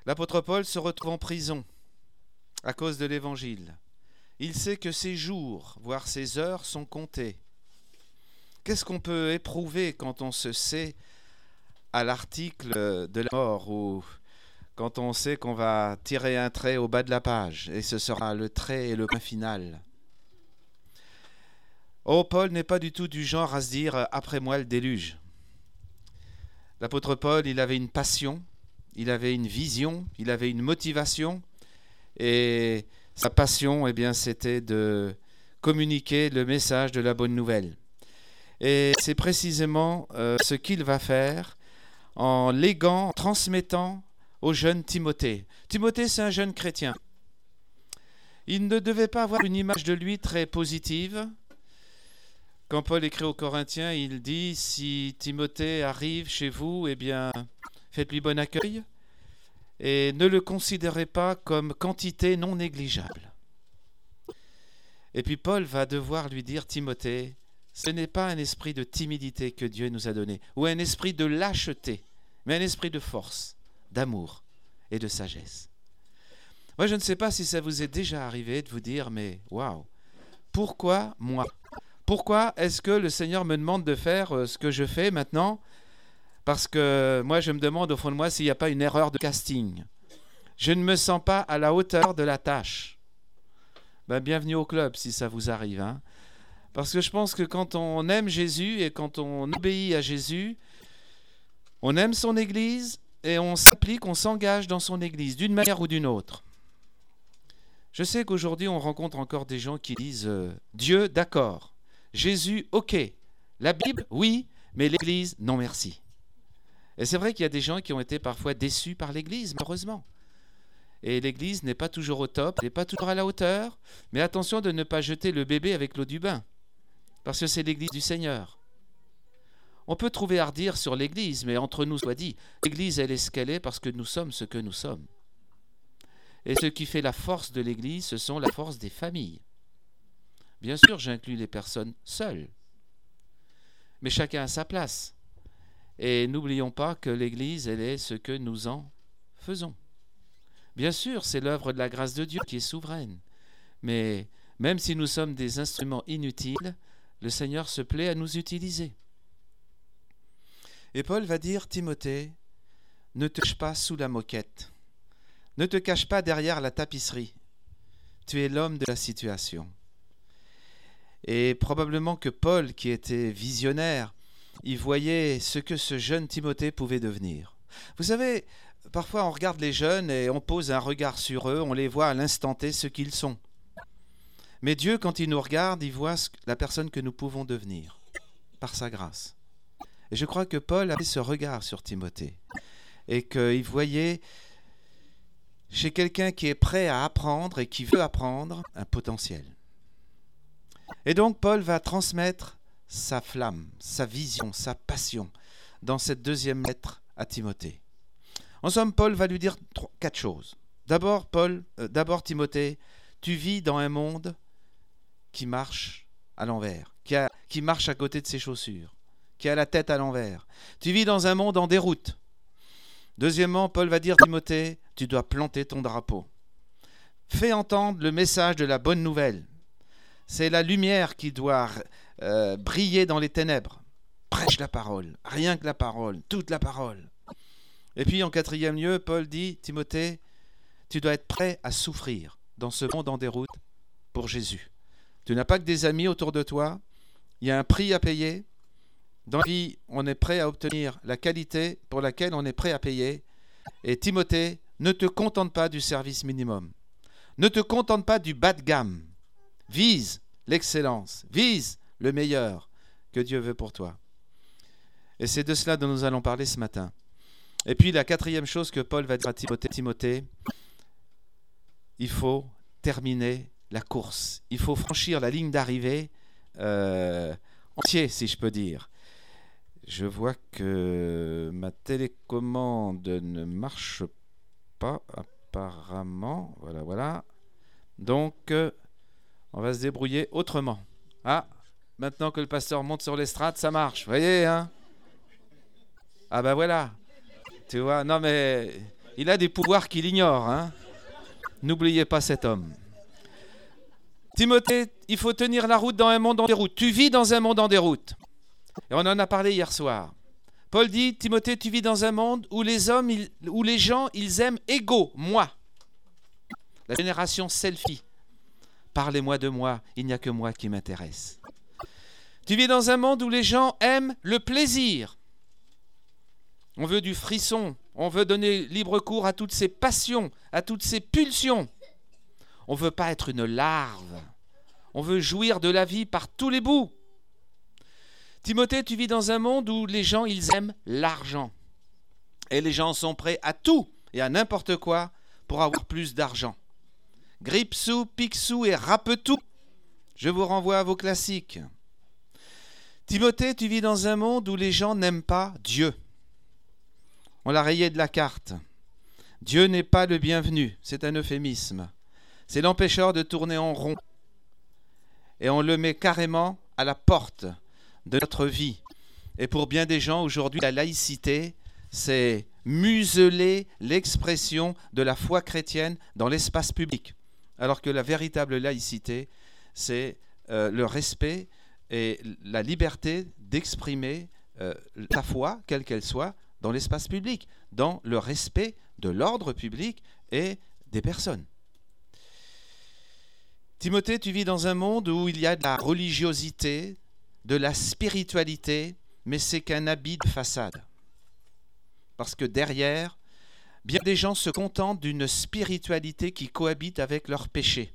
L'apôtre Paul se retrouve en prison à cause de l'Évangile. Il sait que ses jours, voire ses heures, sont comptés. Qu'est-ce qu'on peut éprouver quand on se sait à l'article de la mort, ou quand on sait qu'on va tirer un trait au bas de la page et ce sera le trait et le point final? Oh, Paul n'est pas du tout du genre à se dire « après moi le déluge ». L'apôtre Paul, il avait une passion, il avait une vision, il avait une motivation, et sa passion, eh bien, c'était de communiquer le message de la bonne nouvelle. Et c'est précisément ce qu'il va faire en léguant, en transmettant au jeune Timothée. Timothée, c'est un jeune chrétien. Il ne devait pas avoir une image de lui très positive. Quand Paul écrit aux Corinthiens, il dit « Si Timothée arrive chez vous, eh bien, faites-lui bon accueil et ne le considérez pas comme quantité non négligeable. » Et puis Paul va devoir lui dire « Timothée, ce n'est pas un esprit de timidité que Dieu nous a donné, ou un esprit de lâcheté, mais un esprit de force, d'amour et de sagesse. » Moi, je ne sais pas si ça vous est déjà arrivé de vous dire « Mais waouh, pourquoi moi ? Pourquoi est-ce que le Seigneur me demande de faire ce que je fais maintenant ? Parce que moi, je me demande au fond de moi s'il n'y a pas une erreur de casting. Je ne me sens pas à la hauteur de la tâche. » Bienvenue au club si ça vous arrive, hein. Parce que je pense que quand on aime Jésus et quand on obéit à Jésus, on aime son Église et on s'applique, on s'engage dans son Église, d'une manière ou d'une autre. Je sais qu'aujourd'hui, on rencontre encore des gens qui disent Dieu, d'accord. Jésus, ok. La Bible, oui, mais l'Église, non merci. Et c'est vrai qu'il y a des gens qui ont été parfois déçus par l'Église, malheureusement. Et l'Église n'est pas toujours au top, n'est pas toujours à la hauteur, mais attention de ne pas jeter le bébé avec l'eau du bain, parce que c'est l'Église du Seigneur. On peut trouver à redire sur l'Église, mais entre nous soit dit, l'Église, elle est ce qu'elle est parce que nous sommes ce que nous sommes. Et ce qui fait la force de l'Église, ce sont la force des familles. Bien sûr, j'inclus les personnes seules, mais chacun a sa place. Et n'oublions pas que l'Église, elle est ce que nous en faisons. Bien sûr, c'est l'œuvre de la grâce de Dieu qui est souveraine, mais même si nous sommes des instruments inutiles, le Seigneur se plaît à nous utiliser. Et Paul va dire, Timothée, ne te cache pas sous la moquette, ne te cache pas derrière la tapisserie, tu es l'homme de la situation. Et probablement que Paul, qui était visionnaire, il voyait ce que ce jeune Timothée pouvait devenir. Vous savez, parfois on regarde les jeunes et on pose un regard sur eux, on les voit à l'instant T ce qu'ils sont. Mais Dieu, quand il nous regarde, il voit la personne que nous pouvons devenir, par sa grâce. Et je crois que Paul avait ce regard sur Timothée, et qu'il voyait chez quelqu'un qui est prêt à apprendre et qui veut apprendre un potentiel. Et donc Paul va transmettre sa flamme, sa vision, sa passion dans cette deuxième lettre à Timothée. En somme, Paul va lui dire 4 choses. D'abord, Timothée, tu vis dans un monde qui marche à l'envers, qui marche à côté de ses chaussures, qui a la tête à l'envers. Tu vis dans un monde en déroute. Deuxièmement, Paul va dire à Timothée, tu dois planter ton drapeau. Fais entendre le message de la bonne nouvelle. C'est la lumière qui doit briller dans les ténèbres. Prêche la parole, rien que la parole, toute la parole. Et puis en 4e lieu, Paul dit, Timothée, tu dois être prêt à souffrir dans ce monde en déroute pour Jésus. Tu n'as pas que des amis autour de toi, il y a un prix à payer. Dans la vie, on est prêt à obtenir la qualité pour laquelle on est prêt à payer. Et Timothée, ne te contente pas du service minimum. Ne te contente pas du bas de gamme. Vise l'excellence, vise le meilleur que Dieu veut pour toi. Et c'est de cela dont nous allons parler ce matin. Et puis la 4e chose que Paul va dire à Timothée, il faut terminer la course. Il faut franchir la ligne d'arrivée entier, si je peux dire. Je vois que ma télécommande ne marche pas apparemment. Voilà. Donc, on va se débrouiller autrement. Ah, maintenant que le pasteur monte sur l'estrade, ça marche. Vous voyez, hein ? Ah ben voilà. Tu vois, non mais Il a des pouvoirs qu'il ignore, hein. N'oubliez pas cet homme. Timothée, il faut tenir la route dans un monde en déroute. Tu vis dans un monde en déroute. Et on en a parlé hier soir. Paul dit, Timothée, tu vis dans un monde où les gens, ils aiment égaux, moi. La génération selfie. Parlez-moi de moi, il n'y a que moi qui m'intéresse. Tu vis dans un monde où les gens aiment le plaisir. On veut du frisson, on veut donner libre cours à toutes ces passions, à toutes ces pulsions. On ne veut pas être une larve. On veut jouir de la vie par tous les bouts. Timothée, tu vis dans un monde où les gens, ils aiment l'argent. Et les gens sont prêts à tout et à n'importe quoi pour avoir plus d'argent. Grippe-sous, pique-sous et rappe-tout. Je vous renvoie à vos classiques. Timothée, tu vis dans un monde où les gens n'aiment pas Dieu. On l'a rayé de la carte. Dieu n'est pas le bienvenu, c'est un euphémisme. C'est l'empêcheur de tourner en rond. Et on le met carrément à la porte de notre vie. Et pour bien des gens, aujourd'hui, la laïcité, c'est museler l'expression de la foi chrétienne dans l'espace public. Alors que la véritable laïcité, c'est le respect et la liberté d'exprimer ta foi, quelle qu'elle soit, dans l'espace public, dans le respect de l'ordre public et des personnes. Timothée, tu vis dans un monde où il y a de la religiosité, de la spiritualité, mais c'est qu'un habit de façade. Parce que derrière, bien des gens se contentent d'une spiritualité qui cohabite avec leur péché.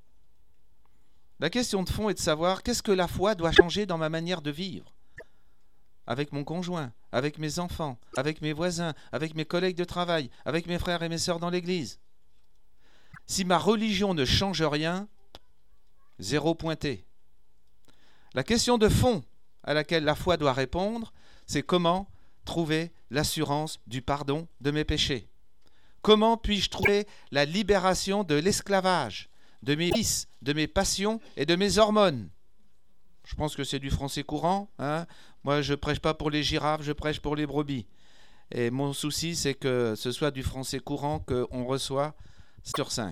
La question de fond est de savoir qu'est-ce que la foi doit changer dans ma manière de vivre. Avec mon conjoint, avec mes enfants, avec mes voisins, avec mes collègues de travail, avec mes frères et mes sœurs dans l'église. Si ma religion ne change rien, zéro pointé. La question de fond à laquelle la foi doit répondre, c'est comment trouver l'assurance du pardon de mes péchés. Comment puis-je trouver la libération de l'esclavage, de mes vices, de mes passions et de mes hormones? Je pense que c'est du français courant, hein. Moi, je ne prêche pas pour les girafes, je prêche pour les brebis. Et mon souci, c'est que ce soit du français courant qu'on reçoit sur 5.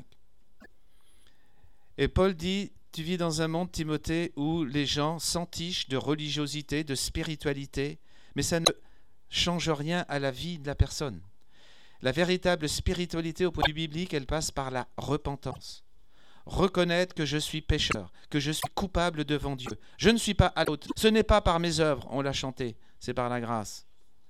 Et Paul dit, tu vis dans un monde, Timothée, où les gens s'entichent de religiosité, de spiritualité, mais ça ne change rien à la vie de la personne. La véritable spiritualité au point de vue biblique, elle passe par la repentance. Reconnaître que je suis pécheur, que je suis coupable devant Dieu. Je ne suis pas à l'autre. Ce n'est pas par mes œuvres, on l'a chanté, c'est par la grâce.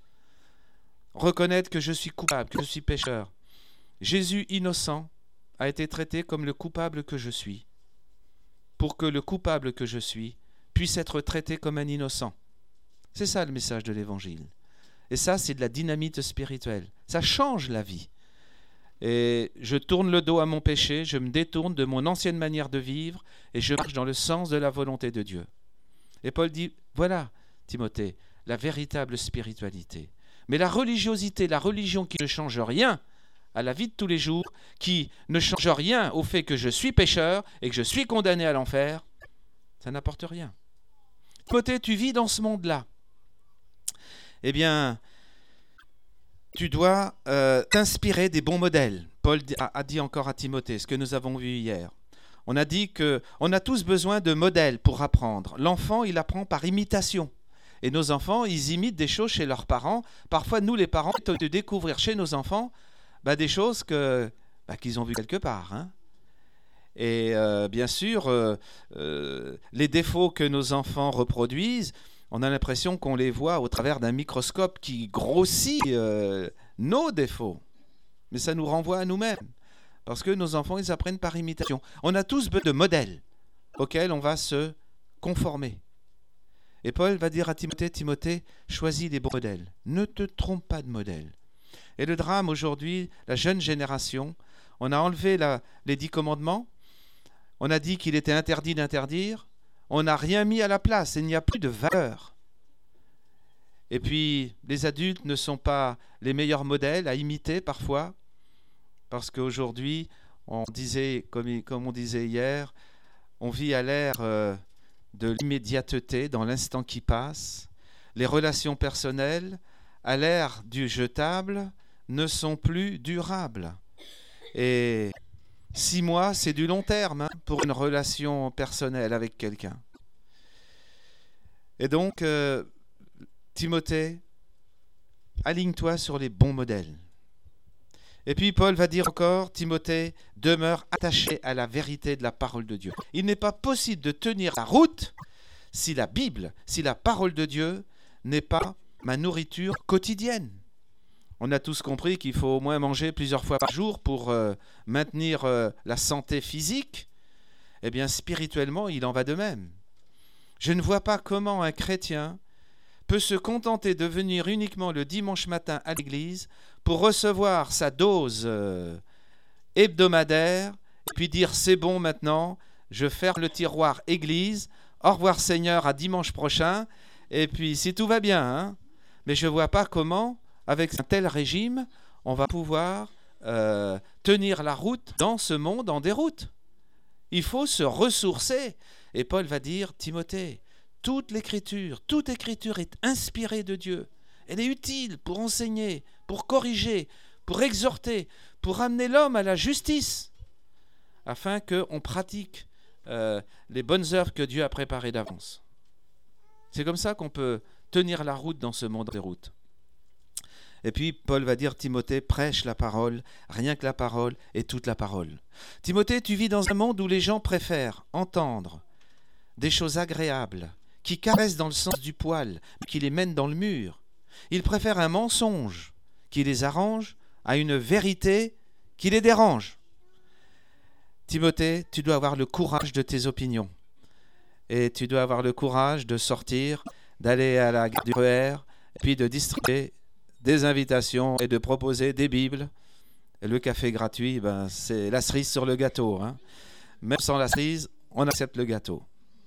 Reconnaître que je suis coupable, que je suis pécheur. Jésus innocent a été traité comme le coupable que je suis, pour que le coupable que je suis puisse être traité comme un innocent. C'est ça le message de l'Évangile. Et ça, c'est de la dynamite spirituelle. Ça change la vie. Et je tourne le dos à mon péché, je me détourne de mon ancienne manière de vivre et je marche dans le sens de la volonté de Dieu. Et Paul dit, voilà, Timothée, la véritable spiritualité. Mais la religiosité, la religion qui ne change rien à la vie de tous les jours, qui ne change rien au fait que je suis pécheur et que je suis condamné à l'enfer, ça n'apporte rien. Timothée, tu vis dans ce monde-là. Eh bien, tu dois t'inspirer des bons modèles. Paul a dit encore à Timothée, ce que nous avons vu hier. On a dit qu'on a tous besoin de modèles pour apprendre. L'enfant, il apprend par imitation. Et nos enfants, ils imitent des choses chez leurs parents. Parfois, nous, les parents, de découvrir chez nos enfants des choses qu'ils ont vues quelque part. Hein. Et bien sûr, les défauts que nos enfants reproduisent, on a l'impression qu'on les voit au travers d'un microscope qui grossit nos défauts. Mais ça nous renvoie à nous-mêmes. Parce que nos enfants, ils apprennent par imitation. On a tous besoin de modèles auxquels on va se conformer. Et Paul va dire à Timothée, Timothée, choisis les bons modèles. Ne te trompe pas de modèle. Et le drame aujourd'hui, la jeune génération, on a enlevé les 10 commandements. On a dit qu'il était interdit d'interdire. On n'a rien mis à la place, il n'y a plus de valeur. Et puis, les adultes ne sont pas les meilleurs modèles à imiter parfois, parce qu'aujourd'hui, on disait, comme on disait hier, on vit à l'ère de l'immédiateté, dans l'instant qui passe, les relations personnelles, à l'ère du jetable, ne sont plus durables. Et 6 mois, c'est du long terme hein, pour une relation personnelle avec quelqu'un. Et donc, Timothée, aligne-toi sur les bons modèles. Et puis Paul va dire encore, Timothée, demeure attaché à la vérité de la parole de Dieu. Il n'est pas possible de tenir la route si la Bible, si la parole de Dieu n'est pas ma nourriture quotidienne. On a tous compris qu'il faut au moins manger plusieurs fois par jour pour maintenir la santé physique. Eh bien, spirituellement, il en va de même. Je ne vois pas comment un chrétien peut se contenter de venir uniquement le dimanche matin à l'église pour recevoir sa dose hebdomadaire et puis dire c'est bon maintenant, je ferme le tiroir église, au revoir Seigneur, à dimanche prochain, et puis si tout va bien, hein, mais je ne vois pas comment, avec un tel régime, on va pouvoir tenir la route dans ce monde en déroute. Il faut se ressourcer. Et Paul va dire, Timothée, toute écriture est inspirée de Dieu. Elle est utile pour enseigner, pour corriger, pour exhorter, pour amener l'homme à la justice, afin qu'on pratique les bonnes œuvres que Dieu a préparées d'avance. C'est comme ça qu'on peut tenir la route dans ce monde des routes. Et puis Paul va dire, Timothée, prêche la parole, rien que la parole et toute la parole. Timothée, tu vis dans un monde où les gens préfèrent entendre des choses agréables, qui caressent dans le sens du poil, qui les mènent dans le mur. Ils préfèrent un mensonge qui les arrange à une vérité qui les dérange. Timothée, tu dois avoir le courage de tes opinions. Et tu dois avoir le courage de sortir, d'aller à la gare du RER, et puis de distribuer des invitations et de proposer des Bibles. Et le café gratuit, c'est la cerise sur le gâteau. Hein. Même sans la cerise, on accepte le gâteau.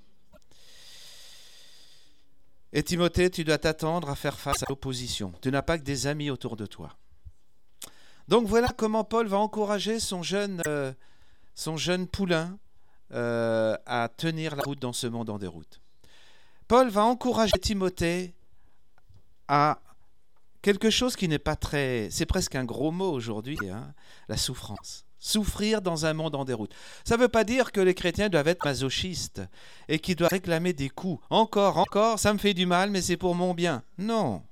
Et Timothée, tu dois t'attendre à faire face à l'opposition. Tu n'as pas que des amis autour de toi. Donc voilà comment Paul va encourager son jeune poulain à tenir la route dans ce monde en déroute. Paul va encourager Timothée à quelque chose qui n'est pas très... C'est presque un gros mot aujourd'hui, hein, la souffrance. Souffrir dans un monde en déroute. Ça ne veut pas dire que les chrétiens doivent être masochistes et qu'ils doivent réclamer des coups. Encore, ça me fait du mal, mais c'est pour mon bien. Non.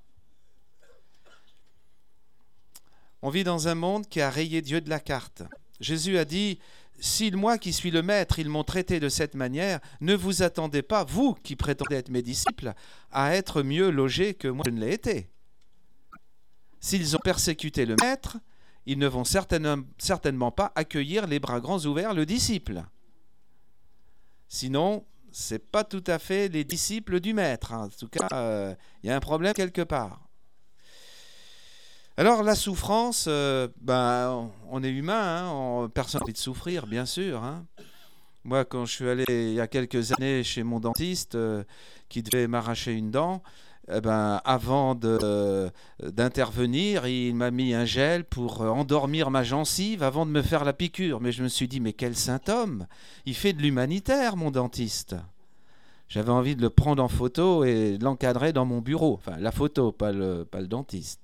On vit dans un monde qui a rayé Dieu de la carte. Jésus a dit, si moi qui suis le maître, ils m'ont traité de cette manière, ne vous attendez pas, vous qui prétendez être mes disciples, à être mieux logés que moi je ne l'ai été. S'ils ont persécuté le maître, ils ne vont certainement pas accueillir les bras grands ouverts le disciple. Sinon, ce n'est pas tout à fait les disciples du maître. En tout cas, y a un problème quelque part. Alors la souffrance, on est humain, personne n'a envie de souffrir, bien sûr. Hein. Moi, quand je suis allé il y a quelques années chez mon dentiste qui devait m'arracher une dent, avant d'intervenir, il m'a mis un gel pour endormir ma gencive avant de me faire la piqûre. Mais je me suis dit, mais quel saint homme! Il fait de l'humanitaire, mon dentiste. J'avais envie de le prendre en photo et de l'encadrer dans mon bureau. Enfin, la photo, pas le dentiste.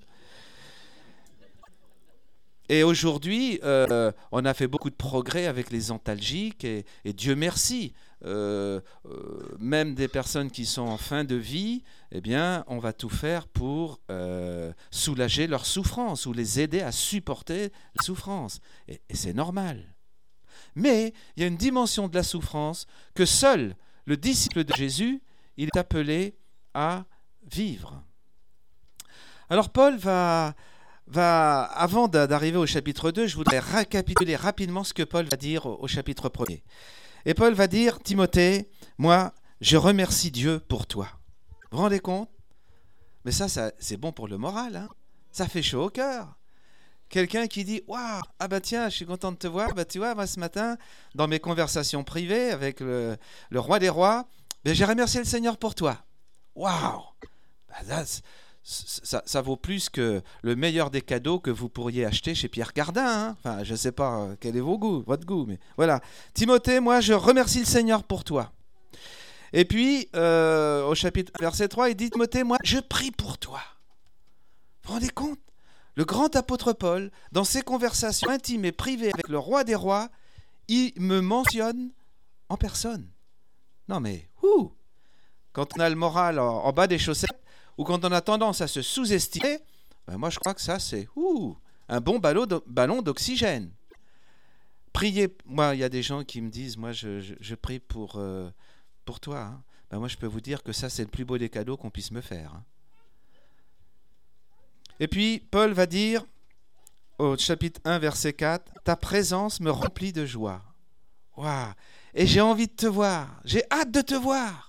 Et aujourd'hui, on a fait beaucoup de progrès avec les antalgiques et Dieu merci. Même des personnes qui sont en fin de vie, eh bien, on va tout faire pour soulager leur souffrance ou les aider à supporter la souffrance. Et c'est normal. Mais il y a une dimension de la souffrance que seul le disciple de Jésus, il est appelé à vivre. Alors Paul avant d'arriver au chapitre 2, je voudrais récapituler rapidement ce que Paul va dire au chapitre 1er. Et Paul va dire, Timothée, moi, je remercie Dieu pour toi. Vous vous rendez compte? Mais ça, c'est bon pour le moral. Hein, ça fait chaud au cœur. Quelqu'un qui dit, waouh, tiens, je suis content de te voir. Tu vois, moi, ce matin, dans mes conversations privées avec le roi des rois, j'ai remercié le Seigneur pour toi. Waouh! Ça vaut plus que le meilleur des cadeaux que vous pourriez acheter chez Pierre Cardin. Hein. Enfin, je ne sais pas quel est votre goût, mais voilà. Timothée, moi, je remercie le Seigneur pour toi. Et puis, au chapitre verset 3, il dit, Timothée, moi, je prie pour toi. Vous vous rendez compte? Le grand apôtre Paul, dans ses conversations intimes et privées avec le roi des rois, il me mentionne en personne. Non mais, quand on a le moral en bas des chaussettes, ou quand on a tendance à se sous-estimer, moi je crois que ça c'est un bon ballon d'oxygène. Priez, moi il y a des gens qui me disent, moi je prie pour toi. Hein. Moi je peux vous dire que ça c'est le plus beau des cadeaux qu'on puisse me faire. Hein. Et puis Paul va dire au chapitre 1 verset 4, ta présence me remplit de joie. Waouh! Et j'ai envie de te voir, j'ai hâte de te voir.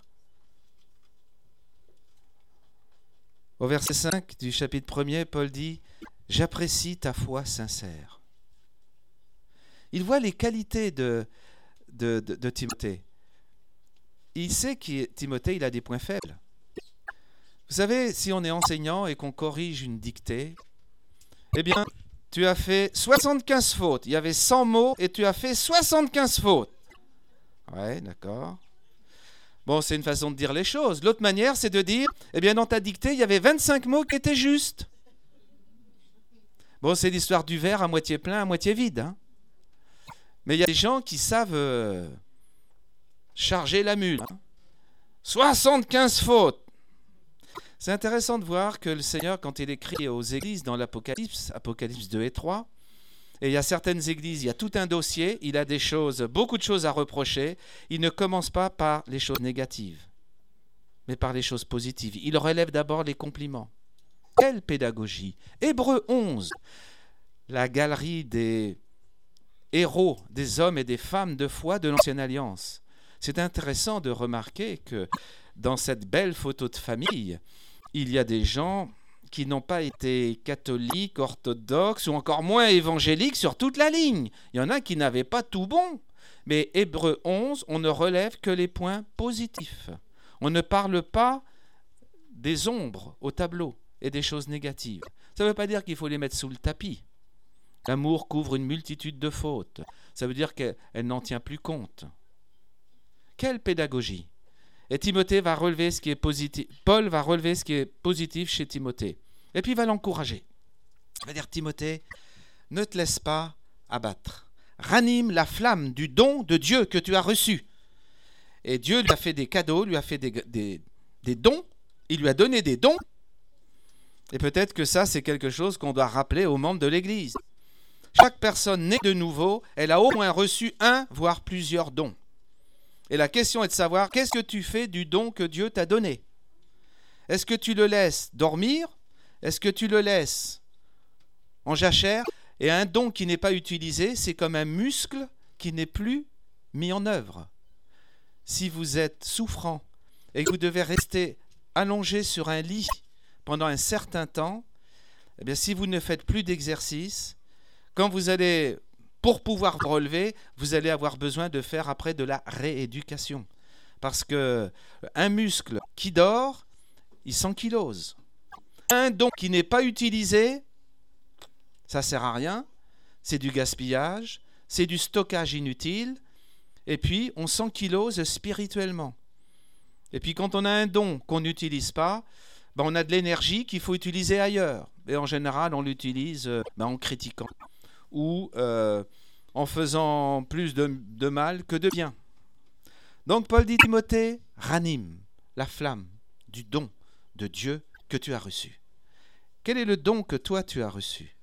Au verset 5 du chapitre 1er, Paul dit « J'apprécie ta foi sincère ». Il voit les qualités de Timothée. Il sait que Timothée, il a des points faibles. Vous savez, si on est enseignant et qu'on corrige une dictée, eh bien, tu as fait 75 fautes. Il y avait 100 mots et tu as fait 75 fautes. Ouais, d'accord. Bon, c'est une façon de dire les choses. L'autre manière, c'est de dire, eh bien, dans ta dictée, il y avait 25 mots qui étaient justes. Bon, c'est l'histoire du verre à moitié plein, à moitié vide. Hein. Mais il y a des gens qui savent charger la mule. Hein. 75 fautes. C'est intéressant de voir que le Seigneur, quand il écrit aux églises dans l'Apocalypse, Apocalypse 2 et 3, et il y a certaines églises, il y a tout un dossier, il a beaucoup de choses à reprocher. Il ne commence pas par les choses négatives, mais par les choses positives. Il relève d'abord les compliments. Quelle pédagogie! Hébreux 11, la galerie des héros, des hommes et des femmes de foi de l'Ancienne Alliance. C'est intéressant de remarquer que dans cette belle photo de famille, il y a des gens qui n'ont pas été catholiques, orthodoxes ou encore moins évangéliques sur toute la ligne. Il y en a qui n'avaient pas tout bon. Mais Hébreux 11, on ne relève que les points positifs. On ne parle pas des ombres au tableau et des choses négatives. Ça ne veut pas dire qu'il faut les mettre sous le tapis. L'amour couvre une multitude de fautes. Ça veut dire qu'elle n'en tient plus compte. Quelle pédagogie! Et Timothée va relever ce qui est positif. Paul va relever ce qui est positif chez Timothée. Et puis il va l'encourager. Il va dire, Timothée, ne te laisse pas abattre. Ranime la flamme du don de Dieu que tu as reçu. Et Dieu lui a fait des cadeaux, lui a fait des dons. Il lui a donné des dons. Et peut-être que ça, c'est quelque chose qu'on doit rappeler aux membres de l'Église. Chaque personne née de nouveau, elle a au moins reçu un, voire plusieurs dons. Et la question est de savoir, qu'est-ce que tu fais du don que Dieu t'a donné? Est-ce que tu le laisses dormir? Est-ce que tu le laisses en jachère? Et un don qui n'est pas utilisé, c'est comme un muscle qui n'est plus mis en œuvre. Si vous êtes souffrant et que vous devez rester allongé sur un lit pendant un certain temps, eh bien, si vous ne faites plus d'exercice, quand vous allez... Pour pouvoir vous relever, vous allez avoir besoin de faire après de la rééducation. Parce qu'un muscle qui dort, il s'ankylose. Un don qui n'est pas utilisé, ça ne sert à rien. C'est du gaspillage, c'est du stockage inutile. Et puis, on s'ankylose spirituellement. Et puis, quand on a un don qu'on n'utilise pas, on a de l'énergie qu'il faut utiliser ailleurs. Et en général, on l'utilise en critiquant. Ou en faisant plus de mal que de bien. Donc Paul dit, Timothée, ranime la flamme du don de Dieu que tu as reçu. Quel est le don que toi tu as reçu?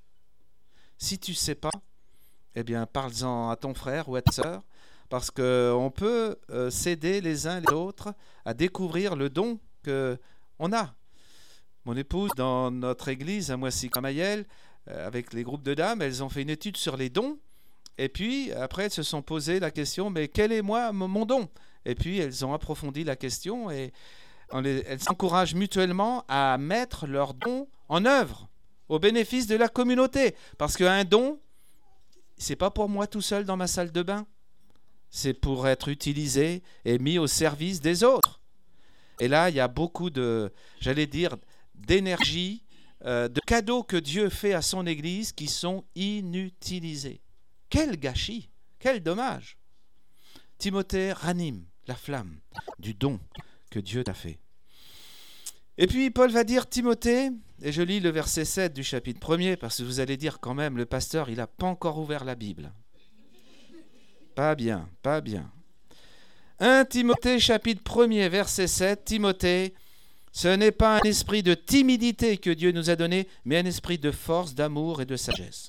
Si tu ne sais pas, eh bien parle-en à ton frère ou à ta sœur, parce qu'on peut s'aider les uns les autres à découvrir le don qu'on a. Mon épouse, dans notre église à Moissy-Cramayel, avec les groupes de dames, elles ont fait une étude sur les dons. Et puis, après, elles se sont posé la question, mais quel est mon don? Et puis, elles ont approfondi la question et elles s'encouragent mutuellement à mettre leurs dons en œuvre, au bénéfice de la communauté. Parce qu'un don, c'est pas pour moi tout seul dans ma salle de bain. C'est pour être utilisé et mis au service des autres. Et là, il y a beaucoup d'énergie, de cadeaux que Dieu fait à son Église qui sont inutilisés. Quel gâchis, quel dommage. Timothée, ranime la flamme du don que Dieu t'a fait. Et puis Paul va dire Timothée, et je lis le verset 7 du chapitre 1er, parce que vous allez dire quand même, le pasteur, il n'a pas encore ouvert la Bible. Pas bien, pas bien. 1 Timothée chapitre 1er, verset 7, Timothée, ce n'est pas un esprit de timidité que Dieu nous a donné, mais un esprit de force, d'amour et de sagesse.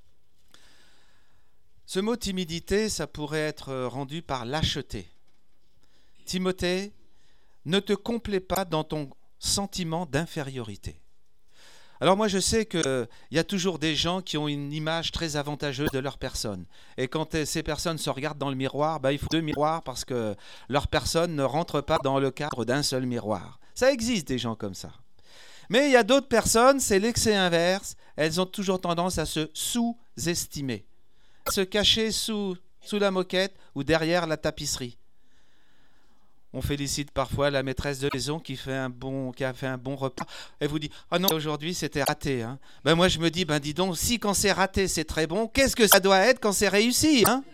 Ce mot timidité, ça pourrait être rendu par lâcheté. Timothée, ne te complais pas dans ton sentiment d'infériorité. Alors moi je sais qu'il y a toujours des gens qui ont une image très avantageuse de leur personne. Et quand ces personnes se regardent dans le miroir, il faut 2 miroirs parce que leur personne ne rentre pas dans le cadre d'un seul miroir. Ça existe des gens comme ça. Mais il y a d'autres personnes, c'est l'excès inverse, elles ont toujours tendance à se sous-estimer, à se cacher sous la moquette ou derrière la tapisserie. On félicite parfois la maîtresse de maison qui a fait un bon repas. Elle vous dit « Ah non, aujourd'hui c'était raté. Hein. » Moi je me dis, dis donc, si quand c'est raté c'est très bon, qu'est-ce que ça doit être quand c'est réussi hein?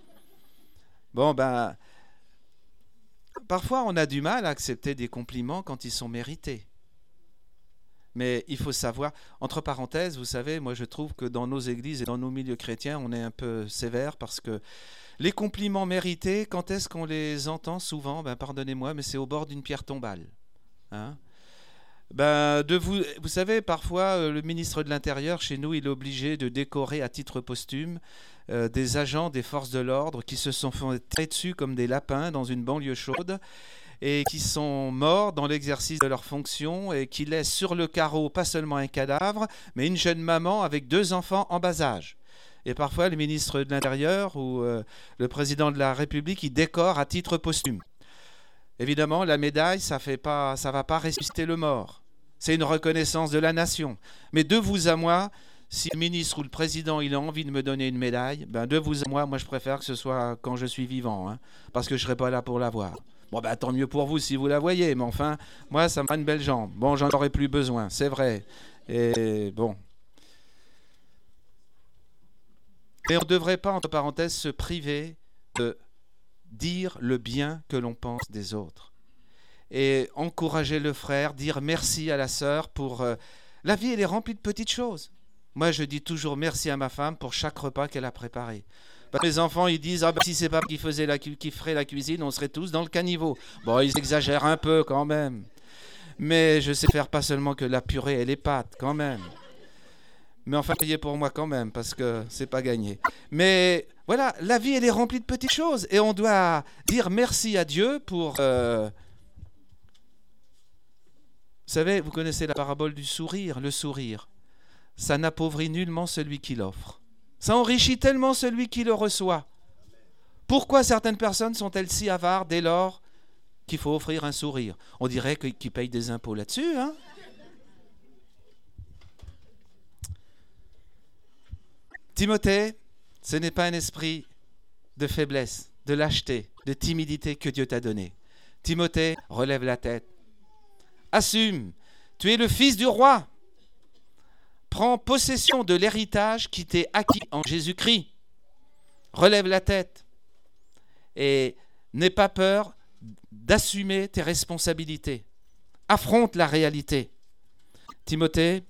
Parfois on a du mal à accepter des compliments quand ils sont mérités. Mais il faut savoir, entre parenthèses, vous savez, moi je trouve que dans nos églises et dans nos milieux chrétiens, on est un peu sévère parce que les compliments mérités, quand est-ce qu'on les entend souvent? Pardonnez-moi, mais c'est au bord d'une pierre tombale. Hein? Vous savez, parfois, le ministre de l'Intérieur, chez nous, il est obligé de décorer à titre posthume des agents des forces de l'ordre qui se sont fait tirer dessus comme des lapins dans une banlieue chaude et qui sont morts dans l'exercice de leurs fonctions et qui laissent sur le carreau pas seulement un cadavre, mais une jeune maman avec 2 enfants en bas âge. Et parfois, le ministre de l'Intérieur ou le président de la République, il décore à titre posthume. Évidemment, la médaille, ça va pas ressusciter le mort. C'est une reconnaissance de la nation. Mais de vous à moi, si le ministre ou le président il a envie de me donner une médaille, de vous à moi je préfère que ce soit quand je suis vivant, hein, parce que je ne serai pas là pour la voir. Tant mieux pour vous si vous la voyez, mais enfin, moi, ça me fait une belle jambe. J'en aurais plus besoin, c'est vrai. Et bon. Mais on ne devrait pas, entre parenthèses, se priver de dire le bien que l'on pense des autres. Et encourager le frère, dire merci à la sœur pour... La vie, elle est remplie de petites choses. Moi, je dis toujours merci à ma femme pour chaque repas qu'elle a préparé. Les enfants, ils disent, si c'est pas qui ferait la cuisine, on serait tous dans le caniveau. Ils exagèrent un peu quand même. Mais je sais faire pas seulement que la purée et les pâtes, quand même. Mais enfin, priez pour moi quand même, parce que c'est pas gagné. Mais voilà, la vie, elle est remplie de petites choses. Et on doit dire merci à Dieu pour... Vous savez, vous connaissez la parabole du sourire. Le sourire, ça n'appauvrit nullement celui qui l'offre. Ça enrichit tellement celui qui le reçoit. Pourquoi certaines personnes sont-elles si avares dès lors qu'il faut offrir un sourire? On dirait qu'ils payent des impôts là-dessus, hein? Timothée, ce n'est pas un esprit de faiblesse, de lâcheté, de timidité que Dieu t'a donné. Timothée, relève la tête. Assume, tu es le fils du roi. Prends possession de l'héritage qui t'est acquis en Jésus-Christ. Relève la tête et n'aie pas peur d'assumer tes responsabilités. Affronte la réalité. Timothée,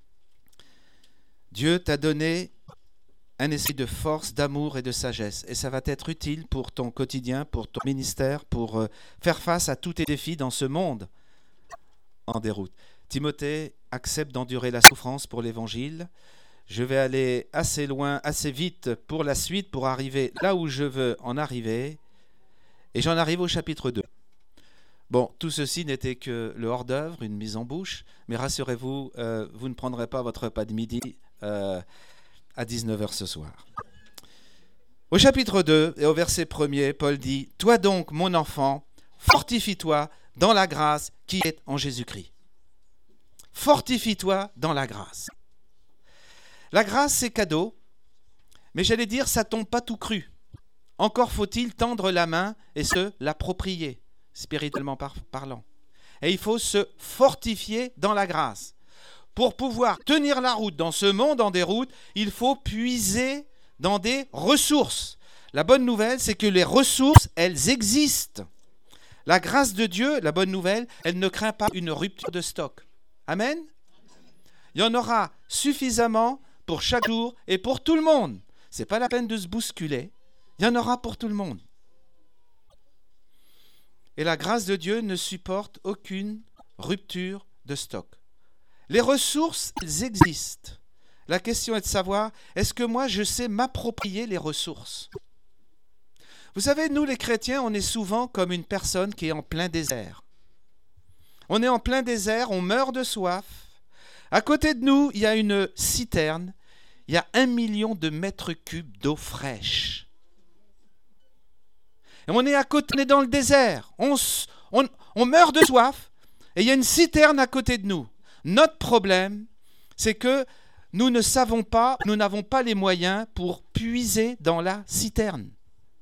Dieu t'a donné un esprit de force, d'amour et de sagesse. Et ça va t'être utile pour ton quotidien, pour ton ministère, pour faire face à tous tes défis dans ce monde en déroute. Timothée, accepte d'endurer la souffrance pour l'évangile. Je vais aller assez loin, assez vite pour la suite, pour arriver là où je veux en arriver. Et j'en arrive au chapitre 2. Tout ceci n'était que le hors-d'œuvre, une mise en bouche. Mais rassurez-vous, vous ne prendrez pas votre repas de midi à 19h ce soir. Au chapitre 2 et au verset 1er, Paul dit « Toi donc, mon enfant, fortifie-toi dans la grâce qui est en Jésus-Christ. » Fortifie-toi dans la grâce. La grâce, c'est cadeau, mais j'allais dire, ça tombe pas tout cru. Encore faut-il tendre la main et se l'approprier, spirituellement parlant. Et il faut se fortifier dans la grâce. Pour pouvoir tenir la route dans ce monde en déroute, il faut puiser dans des ressources. La bonne nouvelle, c'est que les ressources, elles existent. La grâce de Dieu, la bonne nouvelle, elle ne craint pas une rupture de stock. Amen. Il y en aura suffisamment pour chaque jour et pour tout le monde. Ce n'est pas la peine de se bousculer. Il y en aura pour tout le monde. Et la grâce de Dieu ne supporte aucune rupture de stock. Les ressources, elles existent. La question est de savoir, est-ce que moi je sais m'approprier les ressources? Vous savez, nous les chrétiens, on est souvent comme une personne qui est en plein désert. On est en plein désert, on meurt de soif. À côté de nous, il y a une citerne, il y a 1 million de mètres cubes d'eau fraîche. Et on est à côté, on est dans le désert, on meurt de soif, et il y a une citerne à côté de nous. Notre problème, c'est que nous ne savons pas, nous n'avons pas les moyens pour puiser dans la citerne.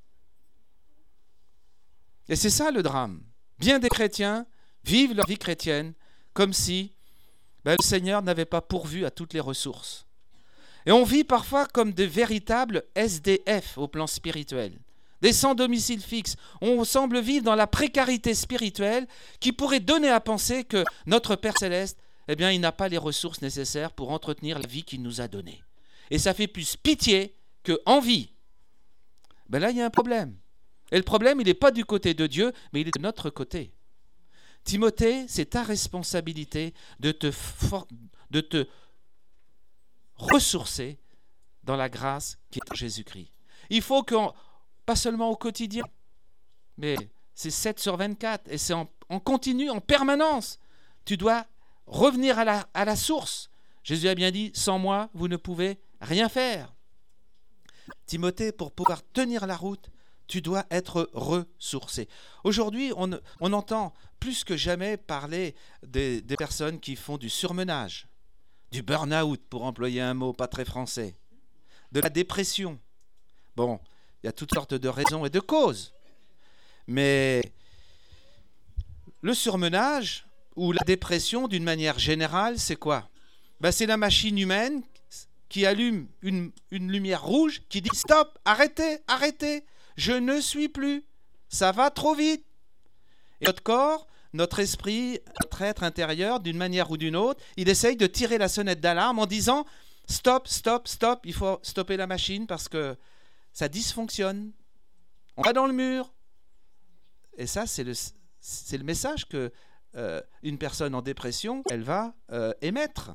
Et c'est ça le drame. Bien des chrétiens vivent leur vie chrétienne comme si le Seigneur n'avait pas pourvu à toutes les ressources. Et on vit parfois comme de véritables SDF au plan spirituel, des sans domicile fixe. On semble vivre dans la précarité spirituelle qui pourrait donner à penser que notre Père Céleste, il n'a pas les ressources nécessaires pour entretenir la vie qu'il nous a donnée. Et ça fait plus pitié que envie. Là, il y a un problème. Et le problème, il n'est pas du côté de Dieu, mais il est de notre côté. Timothée, c'est ta responsabilité de te ressourcer dans la grâce qui est en Jésus-Christ. Il faut pas seulement au quotidien, mais c'est 7/24 et c'est en continu, en permanence. Tu dois revenir à la source. Jésus a bien dit, sans moi, vous ne pouvez rien faire. Timothée, pour pouvoir tenir la route, tu dois être ressourcé. Aujourd'hui, on entend plus que jamais parler des personnes qui font du surmenage, du burn-out, pour employer un mot pas très français, de la dépression. Bon, il y a toutes sortes de raisons et de causes. Mais le surmenage ou la dépression, d'une manière générale, c'est quoi? C'est la machine humaine qui allume une lumière rouge qui dit « Stop, arrêtez, arrêtez !» Je ne suis plus, ça va trop vite. Et notre corps, notre esprit, notre être intérieur, d'une manière ou d'une autre, il essaye de tirer la sonnette d'alarme en disant stop, stop, stop, il faut stopper la machine parce que ça dysfonctionne. On va dans le mur. Et ça, c'est le message que une personne en dépression, elle va émettre.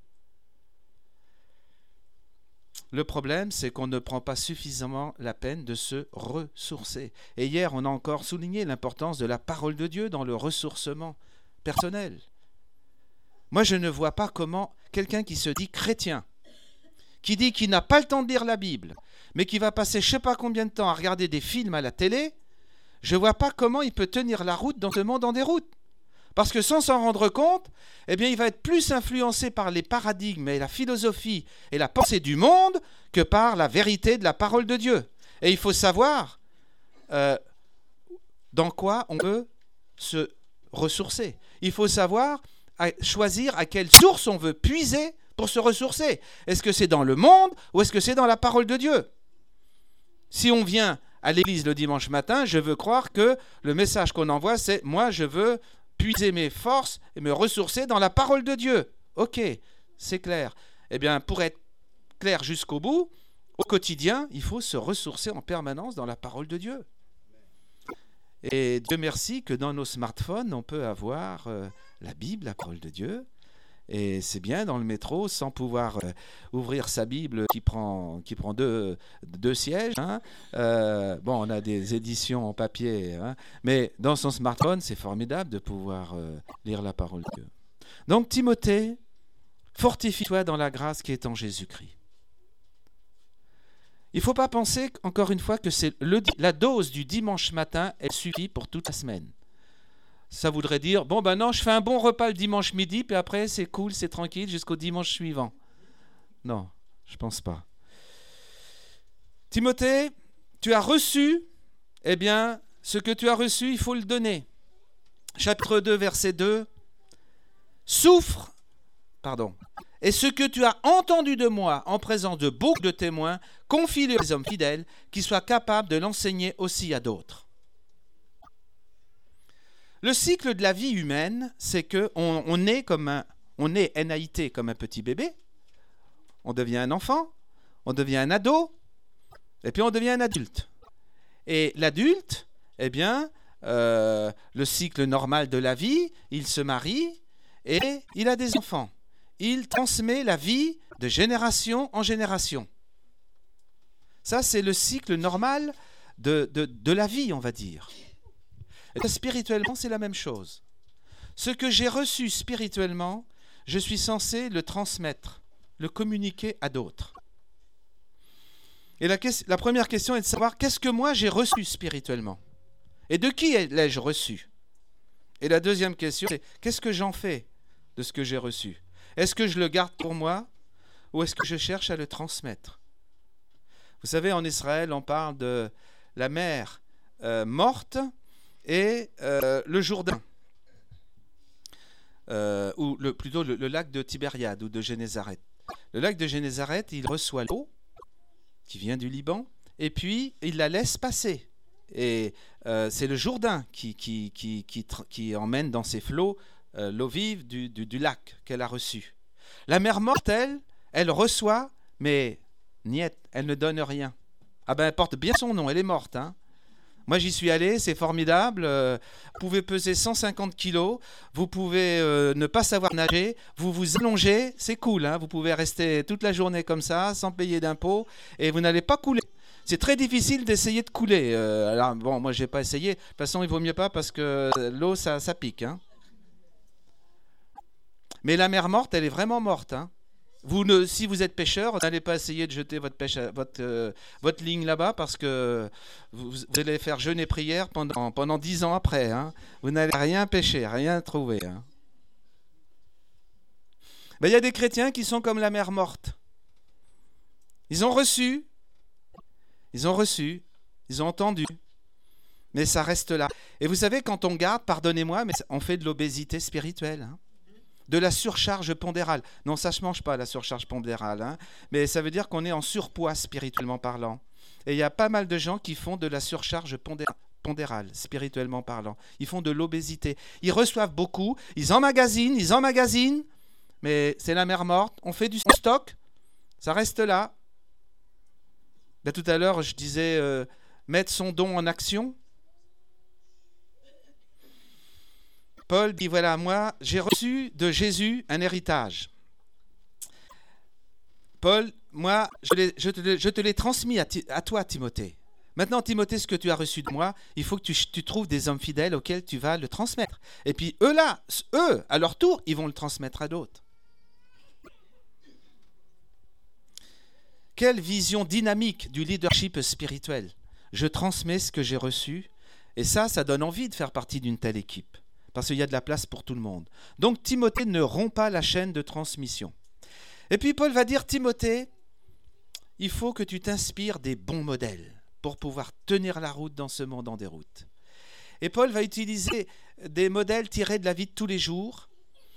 Le problème, c'est qu'on ne prend pas suffisamment la peine de se ressourcer. Et hier, on a encore souligné l'importance de la parole de Dieu dans le ressourcement personnel. Moi, je ne vois pas comment quelqu'un qui se dit chrétien, qui dit qu'il n'a pas le temps de lire la Bible, mais qui va passer je ne sais pas combien de temps à regarder des films à la télé, je ne vois pas comment il peut tenir la route dans ce monde en déroute. Parce que sans s'en rendre compte, il va être plus influencé par les paradigmes et la philosophie et la pensée du monde que par la vérité de la parole de Dieu. Et il faut savoir dans quoi on peut se ressourcer. Il faut savoir choisir à quelle source on veut puiser pour se ressourcer. Est-ce que c'est dans le monde ou est-ce que c'est dans la parole de Dieu? Si on vient à l'église le dimanche matin, je veux croire que le message qu'on envoie, c'est « moi, je veux puiser mes forces et me ressourcer dans la parole de Dieu ». Ok, c'est clair. Pour être clair jusqu'au bout, au quotidien, il faut se ressourcer en permanence dans la parole de Dieu. Et Dieu merci que dans nos smartphones, on peut avoir la Bible, la parole de Dieu. Et c'est bien dans le métro, sans pouvoir ouvrir sa Bible qui prend deux sièges. On a des éditions en papier. Mais dans son smartphone, c'est formidable de pouvoir lire la parole de Dieu. Donc Timothée, fortifie-toi dans la grâce qui est en Jésus-Christ. Il ne faut pas penser, encore une fois, que c'est la dose du dimanche matin, elle suffit pour toute la semaine. Ça voudrait dire, non, je fais un bon repas le dimanche midi, puis après, c'est cool, c'est tranquille, jusqu'au dimanche suivant. Non, je ne pense pas. Timothée, tu as reçu, ce que tu as reçu, il faut le donner. Chapitre 2, verset 2. Et ce que tu as entendu de moi en présence de beaucoup de témoins, confie-le aux hommes fidèles qui soient capables de l'enseigner aussi à d'autres. Le cycle de la vie humaine, c'est que on est NAIT comme un petit bébé, on devient un enfant, on devient un ado, et puis on devient un adulte. Et l'adulte, eh bien, le cycle normal de la vie, il se marie et il a des enfants. Il transmet la vie de génération en génération. Ça, c'est le cycle normal de la vie, on va dire. Et spirituellement, c'est la même chose. Ce que j'ai reçu spirituellement, je suis censé le transmettre, le communiquer à d'autres. Et la première question est de savoir qu'est-ce que moi j'ai reçu spirituellement et de qui l'ai-je reçu. Et la deuxième question, c'est qu'est-ce que j'en fais de ce que j'ai reçu. Est-ce que je le garde pour moi ou est-ce que je cherche à le transmettre? Vous savez, en Israël, on parle de la mer morte et le Jourdain, ou plutôt le lac de Tibériade ou de Génézareth. Le lac de Génézareth, il reçoit l'eau qui vient du Liban, et puis il la laisse passer. Et c'est le Jourdain qui emmène dans ses flots l'eau vive du lac qu'elle a reçue. La mer morte, elle reçoit, mais niet, elle ne donne rien. Ah ben, elle porte bien son nom, elle est morte, hein. Moi, j'y suis allé, c'est formidable. Vous pouvez peser 150 kilos, vous pouvez ne pas savoir nager, vous vous allongez, c'est cool, hein. Vous pouvez rester toute la journée comme ça, sans payer d'impôts, et vous n'allez pas couler. C'est très difficile d'essayer de couler. Alors, bon, moi, je n'ai pas essayé. De toute façon, il vaut mieux pas parce que l'eau, ça pique, hein. Mais la mer morte, elle est vraiment morte, hein. Si vous êtes pêcheur, n'allez pas essayer de jeter votre ligne là-bas parce que vous allez faire jeûne et prière pendant 10 ans après, hein. Vous n'allez rien pêcher, rien trouver, hein. Ben, y a des chrétiens qui sont comme la mer morte. Ils ont reçu, ils ont entendu, mais ça reste là. Et vous savez, quand on garde, pardonnez-moi, mais on fait de l'obésité spirituelle, hein. De la surcharge pondérale. Non, ça ne se mange pas, la surcharge pondérale, hein, mais ça veut dire qu'on est en surpoids spirituellement parlant. Et il y a pas mal de gens qui font de la surcharge pondérale, spirituellement parlant. Ils font de l'obésité. Ils reçoivent beaucoup, ils emmagasinent, mais c'est la mer morte. On fait du stock, ça reste là. Là, tout à l'heure, je disais mettre son don en action. Paul dit, voilà, moi, j'ai reçu de Jésus un héritage. Paul, moi, je te l'ai transmis à toi, Timothée. Maintenant, Timothée, ce que tu as reçu de moi, il faut que tu trouves des hommes fidèles auxquels tu vas le transmettre. Et puis, eux, à leur tour, ils vont le transmettre à d'autres. Quelle vision dynamique du leadership spirituel. Je transmets ce que j'ai reçu, et ça donne envie de faire partie d'une telle équipe. Parce qu'il y a de la place pour tout le monde. Donc Timothée ne rompt pas la chaîne de transmission. Et puis Paul va dire, Timothée, il faut que tu t'inspires des bons modèles pour pouvoir tenir la route dans ce monde en déroute. Et Paul va utiliser des modèles tirés de la vie de tous les jours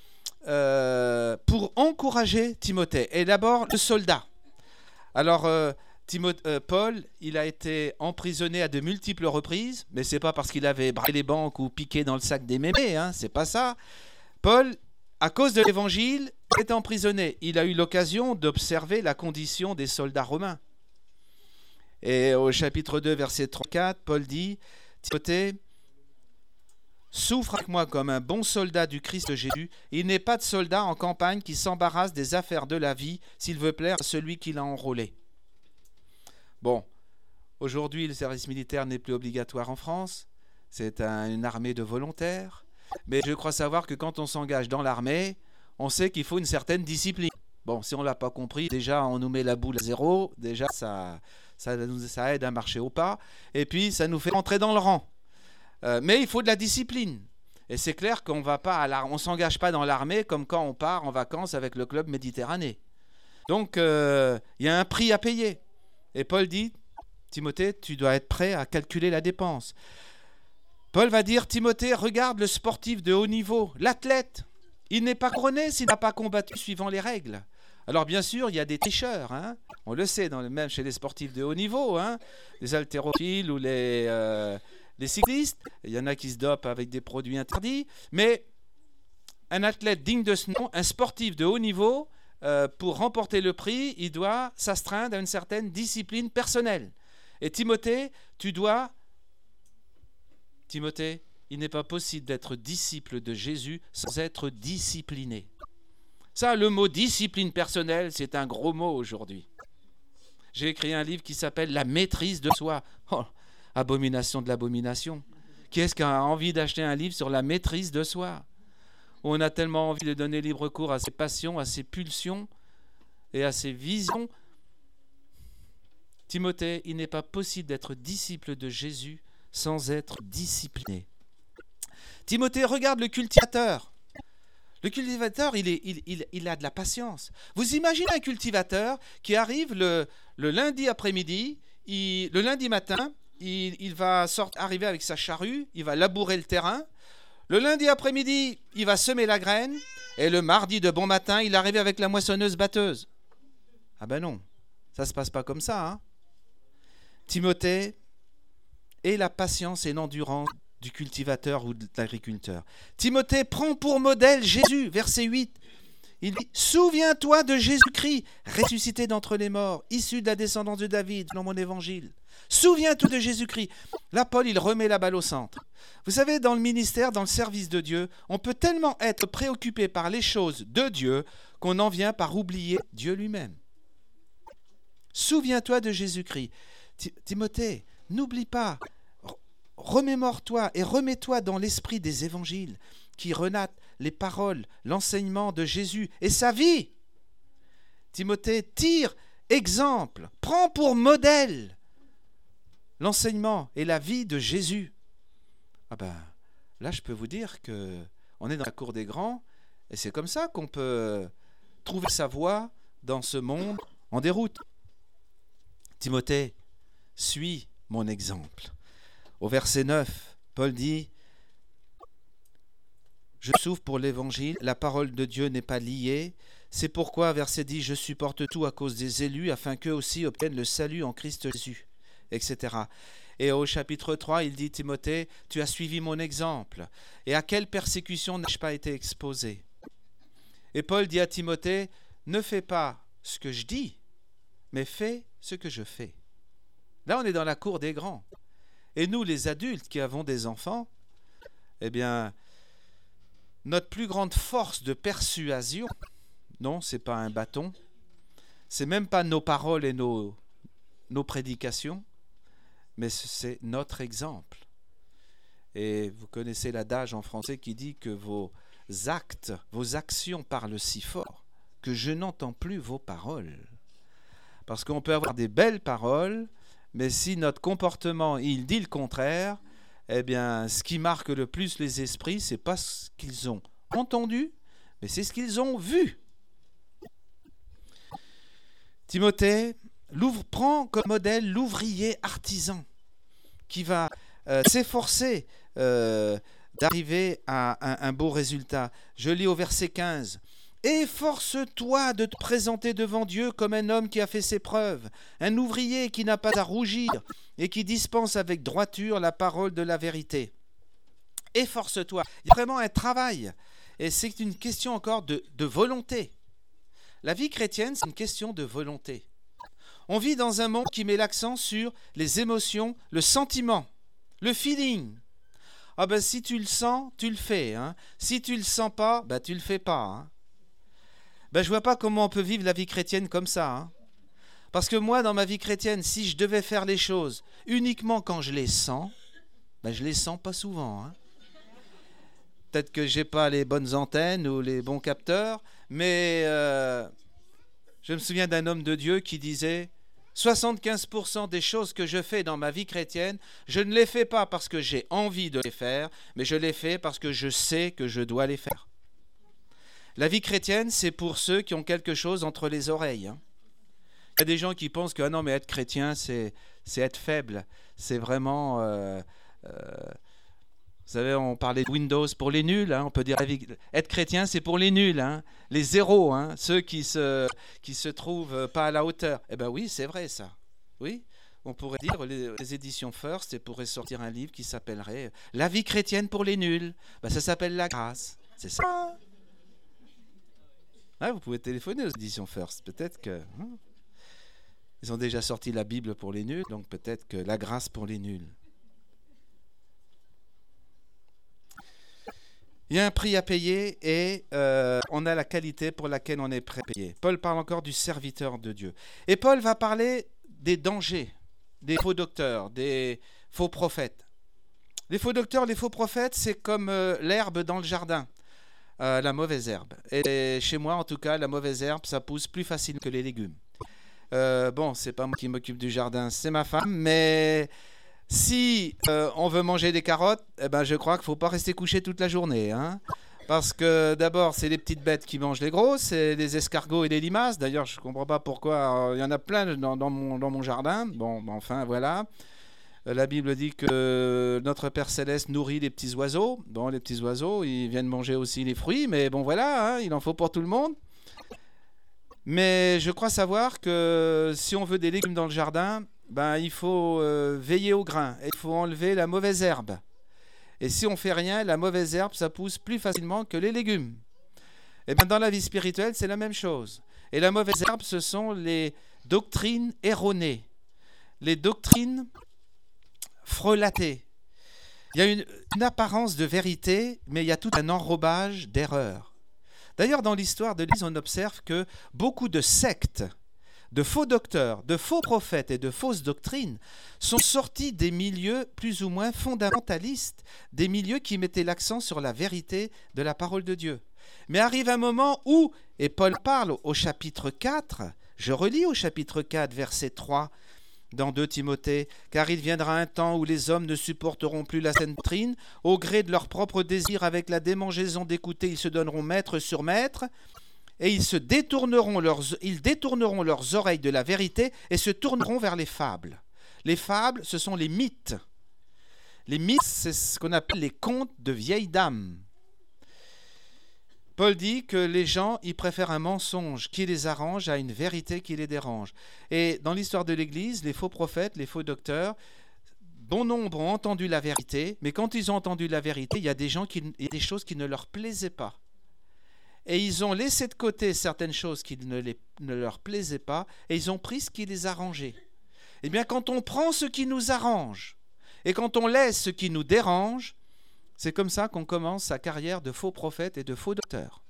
pour encourager Timothée. Et d'abord, le soldat. Alors, Paul, il a été emprisonné à de multiples reprises, mais c'est pas parce qu'il avait braqué les banques ou piqué dans le sac des mémés, hein, c'est pas ça. Paul, à cause de l'évangile, était emprisonné. Il a eu l'occasion d'observer la condition des soldats romains. Et au chapitre 2, verset 34, Paul dit, Timothée, souffre avec moi comme un bon soldat du Christ Jésus. Il n'est pas de soldat en campagne qui s'embarrasse des affaires de la vie s'il veut plaire à celui qui l'a enrôlé. Bon, aujourd'hui, le service militaire n'est plus obligatoire en France. C'est une armée de volontaires. Mais je crois savoir que quand on s'engage dans l'armée, on sait qu'il faut une certaine discipline. Bon, si on ne l'a pas compris, déjà, on nous met la boule à zéro. Déjà, ça aide à marcher au pas. Et puis, ça nous fait rentrer dans le rang. Mais il faut de la discipline. Et c'est clair qu'on ne s'engage pas dans l'armée comme quand on part en vacances avec le club Méditerranée. Donc, il y a un prix à payer. Et Paul dit, Timothée, tu dois être prêt à calculer la dépense. Paul va dire, Timothée, regarde le sportif de haut niveau, l'athlète. Il n'est pas couronné s'il n'a pas combattu suivant les règles. Alors bien sûr, il y a des tricheurs, hein. On le sait, même chez les sportifs de haut niveau, hein, les haltérophiles ou les les cyclistes, il y en a qui se dopent avec des produits interdits, mais un athlète digne de ce nom, un sportif de haut niveau, pour remporter le prix, il doit s'astreindre à une certaine discipline personnelle. Et Timothée, il n'est pas possible d'être disciple de Jésus sans être discipliné. Ça, le mot discipline personnelle, c'est un gros mot aujourd'hui. J'ai écrit un livre qui s'appelle « La maîtrise de soi ». Oh, abomination de l'abomination. Qui est-ce qui a envie d'acheter un livre sur la maîtrise de soi ? On a tellement envie de donner libre cours à ses passions, à ses pulsions et à ses visions. Timothée, il n'est pas possible d'être disciple de Jésus sans être discipliné. Timothée, regarde le cultivateur. Le cultivateur, il a de la patience. Vous imaginez un cultivateur qui arrive le lundi après-midi, le lundi matin, il va arriver avec sa charrue, il va labourer le terrain. Le lundi après-midi, il va semer la graine. Et le mardi de bon matin, il arrive avec la moissonneuse-batteuse. Ah ben non, ça ne se passe pas comme ça. Hein. Timothée, ait la patience et l'endurance du cultivateur ou de l'agriculteur. Timothée prend pour modèle Jésus, verset 8. Il dit, souviens-toi de Jésus-Christ, ressuscité d'entre les morts, issu de la descendance de David, dans mon évangile. Souviens-toi de Jésus-Christ. Là, Paul, il remet la balle au centre. Vous savez, dans le ministère, dans le service de Dieu, on peut tellement être préoccupé par les choses de Dieu qu'on en vient par oublier Dieu lui-même. Souviens-toi de Jésus-Christ. Timothée, n'oublie pas, remémore-toi et remets-toi dans l'esprit des évangiles qui relatent les paroles, l'enseignement de Jésus et sa vie. Timothée, tire exemple, prends pour modèle l'enseignement et la vie de Jésus. Ah ben, là, je peux vous dire qu'on est dans la cour des grands et c'est comme ça qu'on peut trouver sa voie dans ce monde en déroute. Timothée, suis mon exemple. Au verset 9, Paul dit « Je souffre pour l'évangile, la parole de Dieu n'est pas liée. C'est pourquoi, verset 10, je supporte tout à cause des élus, afin qu'eux aussi obtiennent le salut en Christ Jésus. » etc. Et au chapitre 3, il dit « Timothée, tu as suivi mon exemple. Et à quelle persécution n'ai-je pas été exposé ?» Et Paul dit à Timothée « Ne fais pas ce que je dis, mais fais ce que je fais. » Là, on est dans la cour des grands. Et nous, les adultes qui avons des enfants, eh bien, notre plus grande force de persuasion, non, ce n'est pas un bâton, c'est même pas nos paroles et nos prédications, mais c'est notre exemple. Et vous connaissez l'adage en français qui dit que vos actes, vos actions parlent si fort que je n'entends plus vos paroles. Parce qu'on peut avoir des belles paroles, mais si notre comportement, il dit le contraire, eh bien, ce qui marque le plus les esprits, c'est pas ce qu'ils ont entendu, mais c'est ce qu'ils ont vu. Timothée prend comme modèle l'ouvrier artisan qui va s'efforcer d'arriver à un beau résultat. Je lis au verset 15. Efforce-toi de te présenter devant Dieu comme un homme qui a fait ses preuves, un ouvrier qui n'a pas à rougir et qui dispense avec droiture la parole de la vérité. Efforce-toi. Il y a vraiment un travail et c'est une question encore de volonté. La vie chrétienne, c'est une question de volonté. On vit dans un monde qui met l'accent sur les émotions, le sentiment, le feeling. Ah ben si tu le sens, tu le fais. Hein. Si tu le sens pas, ben tu le fais pas. Hein. Ben, je vois pas comment on peut vivre la vie chrétienne comme ça. Hein. Parce que moi, dans ma vie chrétienne, si je devais faire les choses uniquement quand je les sens, ben, je les sens pas souvent. Hein. Peut-être que j'ai pas les bonnes antennes ou les bons capteurs, mais je me souviens d'un homme de Dieu qui disait 75% des choses que je fais dans ma vie chrétienne, je ne les fais pas parce que j'ai envie de les faire, mais je les fais parce que je sais que je dois les faire. La vie chrétienne, c'est pour ceux qui ont quelque chose entre les oreilles. Hein. Il y a des gens qui pensent que ah non, mais être chrétien, c'est être faible. C'est vraiment... vous savez, on parlait de Windows pour les nuls. Hein, on peut dire être chrétien, c'est pour les nuls, hein, les zéros, hein, ceux qui se trouvent pas à la hauteur. Eh bien oui, c'est vrai ça. Oui. on pourrait dire, les éditions First, et pourraient sortir un livre qui s'appellerait La vie chrétienne pour les nuls. Ben, ça s'appelle La grâce. C'est ça. Ouais, vous pouvez téléphoner aux éditions First. Peut-être que... ils ont déjà sorti la Bible pour les nuls, donc peut-être que La grâce pour les nuls. Il y a un prix à payer et on a la qualité pour laquelle on est prêt à payer. Paul parle encore du serviteur de Dieu. Et Paul va parler des dangers, des faux docteurs, des faux prophètes. Les faux docteurs, les faux prophètes, c'est comme l'herbe dans le jardin, la mauvaise herbe. Et chez moi, en tout cas, la mauvaise herbe, ça pousse plus facile que les légumes. Bon, c'est pas moi qui m'occupe du jardin, c'est ma femme, mais... si on veut manger des carottes, eh ben, je crois qu'il ne faut pas rester couché toute la journée. Hein, parce que d'abord, c'est les petites bêtes qui mangent les grosses, c'est les escargots et les limaces. D'ailleurs, je ne comprends pas pourquoi. Il y en a plein dans mon jardin. Bon, enfin, voilà. La Bible dit que notre Père Céleste nourrit les petits oiseaux. Bon, les petits oiseaux, ils viennent manger aussi les fruits. Mais bon, voilà, hein, il en faut pour tout le monde. Mais je crois savoir que si on veut des légumes dans le jardin... ben, il faut veiller au grain, il faut enlever la mauvaise herbe. Et si on ne fait rien, la mauvaise herbe, ça pousse plus facilement que les légumes. Et bien, dans la vie spirituelle, c'est la même chose. Et la mauvaise herbe, ce sont les doctrines erronées, les doctrines frelatées. Il y a une apparence de vérité, mais il y a tout un enrobage d'erreurs. D'ailleurs, dans l'histoire de l'Église, on observe que beaucoup de sectes, de faux docteurs, de faux prophètes et de fausses doctrines sont sortis des milieux plus ou moins fondamentalistes, des milieux qui mettaient l'accent sur la vérité de la parole de Dieu. Mais arrive un moment où, et Paul parle au chapitre 4, je relis au chapitre 4, verset 3, dans 2 Timothée, « Car il viendra un temps où les hommes ne supporteront plus la saine doctrine, au gré de leur propre désir, avec la démangeaison d'écouter, ils se donneront maître sur maître, et ils détourneront leurs oreilles de la vérité et se tourneront vers les fables. » Les fables, ce sont les mythes. Les mythes, c'est ce qu'on appelle les contes de vieilles dames. Paul dit que les gens, ils préfèrent un mensonge qui les arrange à une vérité qui les dérange. Et dans l'histoire de l'Église, les faux prophètes, les faux docteurs, bon nombre ont entendu la vérité, mais quand ils ont entendu la vérité, il y a des choses qui ne leur plaisaient pas. Et ils ont laissé de côté certaines choses qui ne leur plaisaient pas, et ils ont pris ce qui les arrangeait. Eh bien, quand on prend ce qui nous arrange, et quand on laisse ce qui nous dérange, c'est comme ça qu'on commence sa carrière de faux prophète et de faux docteur.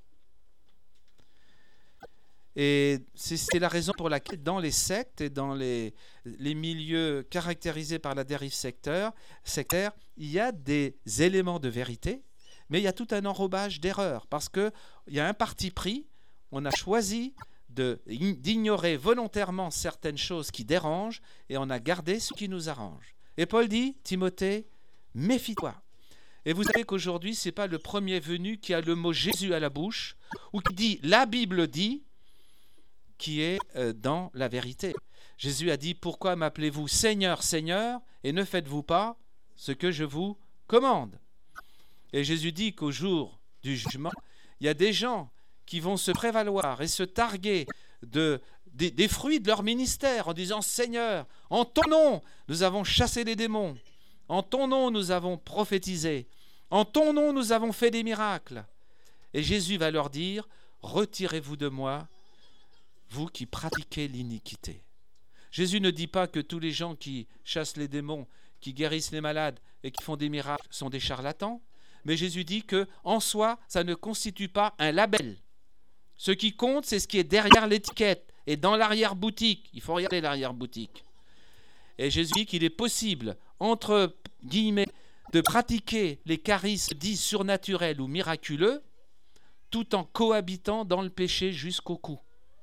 Et c'est la raison pour laquelle dans les sectes et dans les milieux caractérisés par la dérive sectaire, il y a des éléments de vérité, mais il y a tout un enrobage d'erreurs, parce qu'il y a un parti pris, on a choisi d'ignorer volontairement certaines choses qui dérangent, et on a gardé ce qui nous arrange. Et Paul dit, Timothée, méfie-toi. Et vous savez qu'aujourd'hui, ce n'est pas le premier venu qui a le mot Jésus à la bouche, ou qui dit « la Bible dit », qui est dans la vérité. Jésus a dit « Pourquoi m'appelez-vous Seigneur, Seigneur, et ne faites-vous pas ce que je vous commande ?» Et Jésus dit qu'au jour du jugement, il y a des gens qui vont se prévaloir et se targuer des fruits de leur ministère en disant « Seigneur, en ton nom, nous avons chassé les démons. En ton nom, nous avons prophétisé. En ton nom, nous avons fait des miracles. » Et Jésus va leur dire « Retirez-vous de moi, vous qui pratiquez l'iniquité. » Jésus ne dit pas que tous les gens qui chassent les démons, qui guérissent les malades et qui font des miracles sont des charlatans. Mais Jésus dit que en soi, ça ne constitue pas un label. Ce qui compte, c'est ce qui est derrière l'étiquette et dans l'arrière-boutique. Il faut regarder l'arrière-boutique. Et Jésus dit qu'il est possible, entre guillemets, de pratiquer les charismes dits surnaturels ou miraculeux, tout en cohabitant dans le péché jusqu'au cou.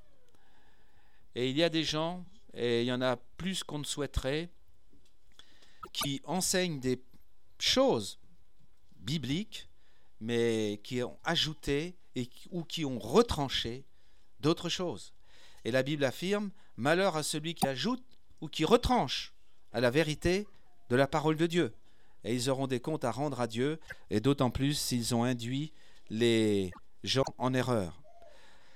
Et il y a des gens, et il y en a plus qu'on ne souhaiterait, qui enseignent des choses bibliques, mais qui ont ajouté ou qui ont retranché d'autres choses. Et la Bible affirme, malheur à celui qui ajoute ou qui retranche à la vérité de la parole de Dieu. Et ils auront des comptes à rendre à Dieu, et d'autant plus s'ils ont induit les gens en erreur.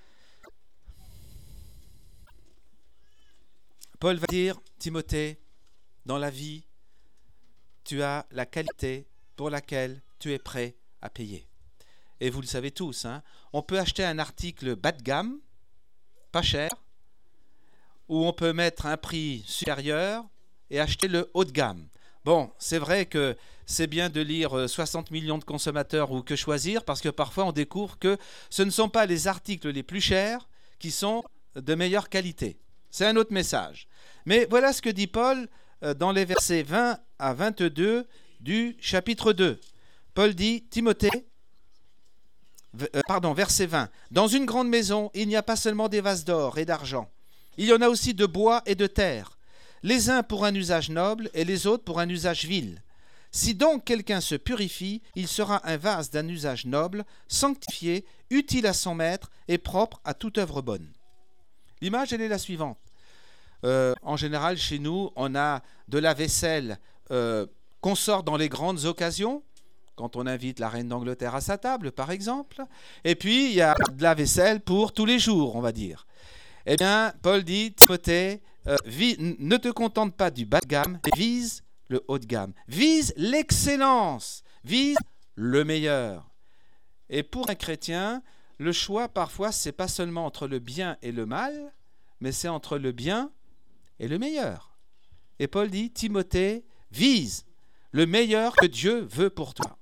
Paul va dire, Timothée, dans la vie, tu as la qualité pour laquelle tu es prêt à payer. Et vous le savez tous, hein, on peut acheter un article bas de gamme, pas cher, ou on peut mettre un prix supérieur et acheter le haut de gamme. Bon, c'est vrai que c'est bien de lire 60 millions de consommateurs ou Que choisir, parce que parfois on découvre que ce ne sont pas les articles les plus chers qui sont de meilleure qualité. C'est un autre message. Mais voilà ce que dit Paul dans les versets 20 à 22 du chapitre 2. Paul dit, verset 20. Dans une grande maison, il n'y a pas seulement des vases d'or et d'argent. Il y en a aussi de bois et de terre, les uns pour un usage noble et les autres pour un usage vil. Si donc quelqu'un se purifie, il sera un vase d'un usage noble, sanctifié, utile à son maître et propre à toute œuvre bonne. L'image, elle est la suivante. En général, chez nous, on a de la vaisselle qu'on sort dans les grandes occasions, quand on invite la reine d'Angleterre à sa table, par exemple. Et puis, il y a de la vaisselle pour tous les jours, on va dire. Eh bien, Paul dit, Timothée, ne te contente pas du bas de gamme, mais vise le haut de gamme. Vise l'excellence, vise le meilleur. Et pour un chrétien, le choix, parfois, c'est pas seulement entre le bien et le mal, mais c'est entre le bien et le meilleur. Et Paul dit, Timothée, vise le meilleur que Dieu veut pour toi.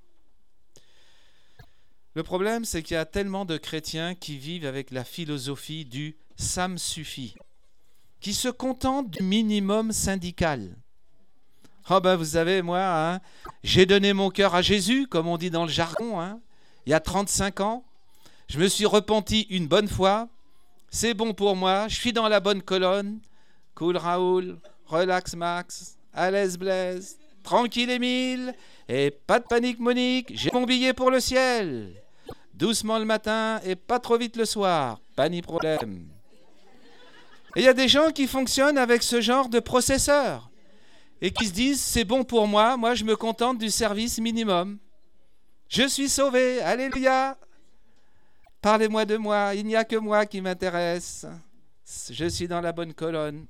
Le problème, c'est qu'il y a tellement de chrétiens qui vivent avec la philosophie du « ça me suffit », qui se contentent du minimum syndical. Oh ben vous savez, moi, hein, j'ai donné mon cœur à Jésus, comme on dit dans le jargon, hein, il y a 35 ans. Je me suis repenti une bonne fois. C'est bon pour moi, je suis dans la bonne colonne. Cool Raoul, relax Max, à l'aise Blaise, tranquille Émile, et pas de panique Monique, j'ai mon billet pour le ciel. Doucement le matin et pas trop vite le soir, pas ni problème. Et il y a des gens qui fonctionnent avec ce genre de processeur et qui se disent, c'est bon pour moi, moi je me contente du service minimum. Je suis sauvé, alléluia. Parlez-moi de moi, il n'y a que moi qui m'intéresse. Je suis dans la bonne colonne.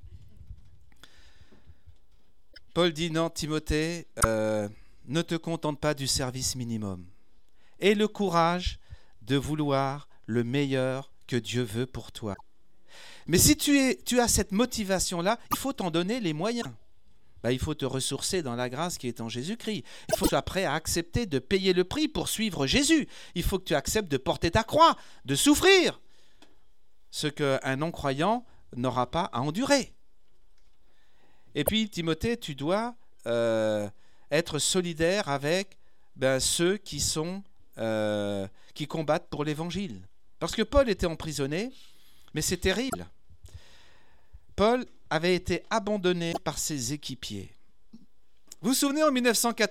Paul dit non, Timothée, ne te contente pas du service minimum. Aie le courage de vouloir le meilleur que Dieu veut pour toi. Mais si tu as cette motivation-là, il faut t'en donner les moyens. Il faut te ressourcer dans la grâce qui est en Jésus-Christ. Il faut que tu sois prêt à accepter de payer le prix pour suivre Jésus. Il faut que tu acceptes de porter ta croix, de souffrir, ce qu'un non-croyant n'aura pas à endurer. Et puis, Timothée, tu dois être solidaire avec ceux qui combattent pour l'Évangile. Parce que Paul était emprisonné, mais c'est terrible. Paul avait été abandonné par ses équipiers. Vous vous souvenez en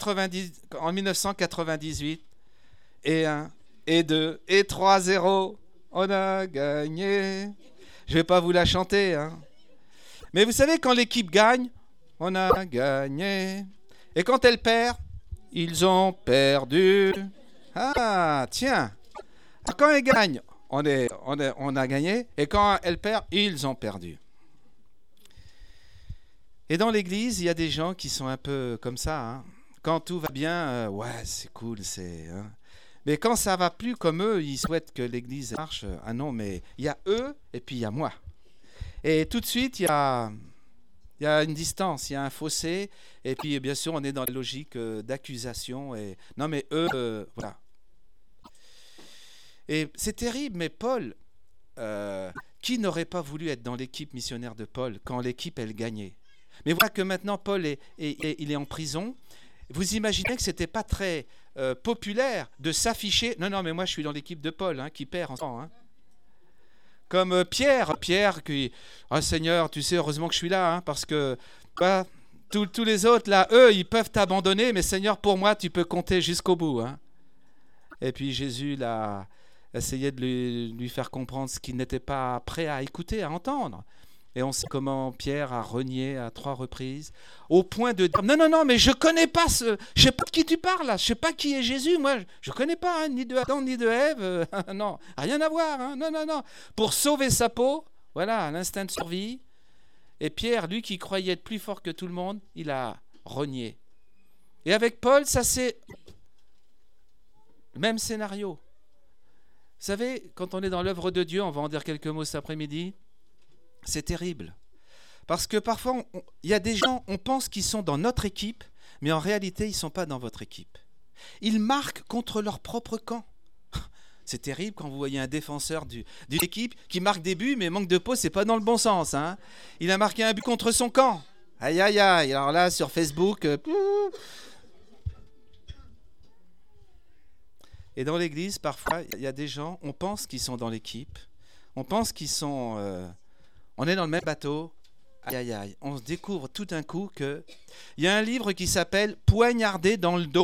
1998, et 1, et 2, et 3-0, on a gagné. Je ne vais pas vous la chanter, hein. Mais vous savez, quand l'équipe gagne, on a gagné. Et quand elle perd, ils ont perdu. Ah, tiens. Quand elle gagne, on a gagné. Et quand elle perd, ils ont perdu. Et dans l'église, il y a des gens qui sont un peu comme ça. Hein. Quand tout va bien, ouais, c'est cool. Hein. Mais quand ça va plus comme eux, ils souhaitent que l'église marche. Ah non, mais il y a eux et puis il y a moi. Et tout de suite, il y a une distance, il y a un fossé. Et puis, bien sûr, on est dans la logique d'accusation. Et non, mais eux, voilà. Et c'est terrible, mais Paul, qui n'aurait pas voulu être dans l'équipe missionnaire de Paul quand l'équipe, elle gagnait? Mais voilà que maintenant, Paul, il est en prison. Vous imaginez que ce n'était pas très populaire de s'afficher. Non, mais moi, je suis dans l'équipe de Paul, hein, qui perd en ce moment. Hein. Comme Pierre qui... Ah, Seigneur, tu sais, heureusement que je suis là, hein, parce que tous les autres, là, eux, ils peuvent t'abandonner, mais Seigneur, pour moi, tu peux compter jusqu'au bout. Hein. Et puis Jésus, là, essayait de lui faire comprendre ce qu'il n'était pas prêt à écouter, à entendre. Et on sait comment Pierre a renié à 3 reprises, au point de dire, non, mais je connais pas je sais pas de qui tu parles là, je sais pas qui est Jésus, moi, je connais pas, hein, ni de Adam, ni de Ève, non, rien à voir, hein, non. Pour sauver sa peau, voilà, l'instinct de survie, Et Pierre, lui qui croyait être plus fort que tout le monde, il a renié. Et avec Paul, ça c'est le même scénario. Vous savez, quand on est dans l'œuvre de Dieu, on va en dire quelques mots cet après-midi, c'est terrible. Parce que parfois, il y a des gens, on pense qu'ils sont dans notre équipe, mais en réalité, ils ne sont pas dans votre équipe. Ils marquent contre leur propre camp. C'est terrible quand vous voyez un défenseur d'une équipe qui marque des buts, mais manque de peau, c'est pas dans le bon sens. Hein. Il a marqué un but contre son camp. Aïe, aïe, aïe. Alors là, sur Facebook... Et dans l'église, parfois, il y a des gens, on pense qu'ils sont dans l'équipe, on pense qu'ils sont... on est dans le même bateau. Aïe, aïe, aïe. On se découvre tout d'un coup que... Il y a un livre qui s'appelle « Poignardé dans le dos ».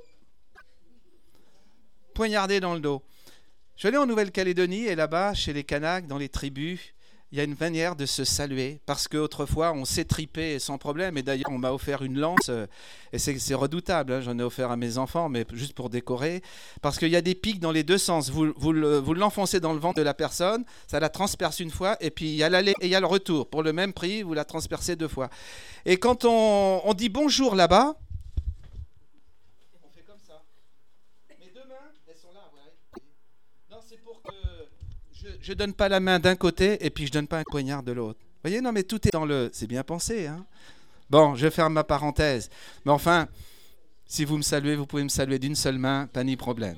Poignardé dans le dos. Je suis allé en Nouvelle-Calédonie et là-bas, chez les Kanaks, dans les tribus, il y a une manière de se saluer parce qu'autrefois, on s'étripait sans problème. Et d'ailleurs, on m'a offert une lance et c'est redoutable. Hein, j'en ai offert à mes enfants, mais juste pour décorer. Parce qu'il y a des pics dans les deux sens. Vous l'enfoncez dans le ventre de la personne, ça la transperce une fois et puis il y a l'aller et il y a le retour. Pour le même prix, vous la transpercez 2 fois. Et quand on dit bonjour là-bas, je donne pas la main d'un côté et puis je donne pas un poignard de l'autre. Vous voyez, non mais tout est dans le... C'est bien pensé, hein. Bon, je ferme ma parenthèse. Mais enfin, si vous me saluez, vous pouvez me saluer d'une seule main, pas ni problème.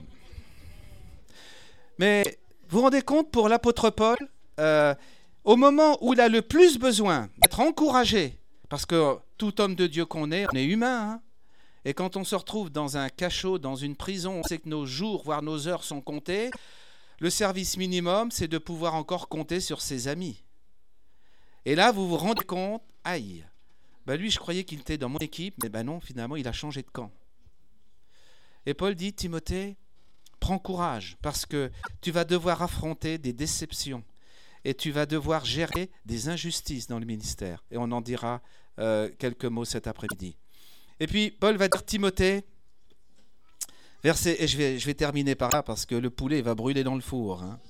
Mais vous vous rendez compte, pour l'apôtre Paul, au moment où il a le plus besoin d'être encouragé, parce que tout homme de Dieu qu'on est, on est humain, hein. Et quand on se retrouve dans un cachot, dans une prison, on sait que nos jours, voire nos heures sont comptées. Le service minimum, c'est de pouvoir encore compter sur ses amis. Et là, vous vous rendez compte, aïe, ben lui, je croyais qu'il était dans mon équipe, mais ben non, finalement, il a changé de camp. Et Paul dit, Timothée, prends courage, parce que tu vas devoir affronter des déceptions et tu vas devoir gérer des injustices dans le ministère. Et on en dira quelques mots cet après-midi. Et puis, Paul va dire, Timothée, verset, et je vais terminer par là parce que le poulet va brûler dans le four. Hein.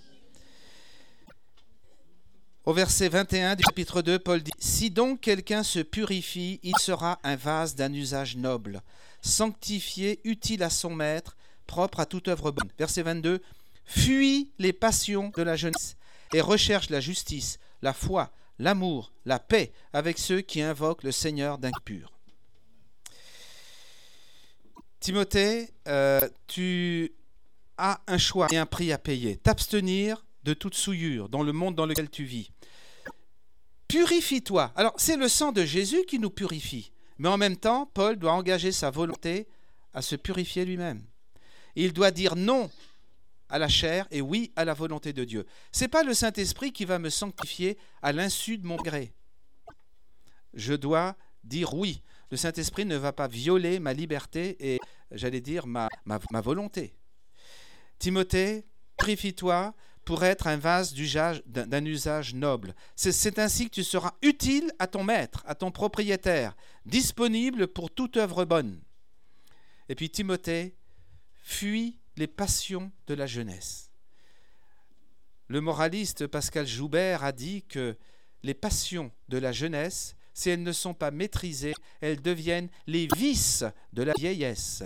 Au verset 21 du chapitre 2, Paul dit « Si donc quelqu'un se purifie, il sera un vase d'un usage noble, sanctifié, utile à son maître, propre à toute œuvre bonne. » Verset 22 « Fuis les passions de la jeunesse et recherche la justice, la foi, l'amour, la paix avec ceux qui invoquent le Seigneur d'un cœur pur. » Timothée, tu as un choix et un prix à payer. T'abstenir de toute souillure dans le monde dans lequel tu vis. Purifie-toi. Alors, c'est le sang de Jésus qui nous purifie. Mais en même temps, Paul doit engager sa volonté à se purifier lui-même. Il doit dire non à la chair et oui à la volonté de Dieu. Ce n'est pas le Saint-Esprit qui va me sanctifier à l'insu de mon gré. Je dois dire oui. Le Saint-Esprit ne va pas violer ma liberté et, j'allais dire, ma volonté. Timothée, purifie-toi pour être un vase d'un usage noble. C'est ainsi que tu seras utile à ton maître, à ton propriétaire, disponible pour toute œuvre bonne. Et puis Timothée, fuis les passions de la jeunesse. Le moraliste Pascal Joubert a dit que les passions de la jeunesse, si elles ne sont pas maîtrisées, elles deviennent les vices de la vieillesse.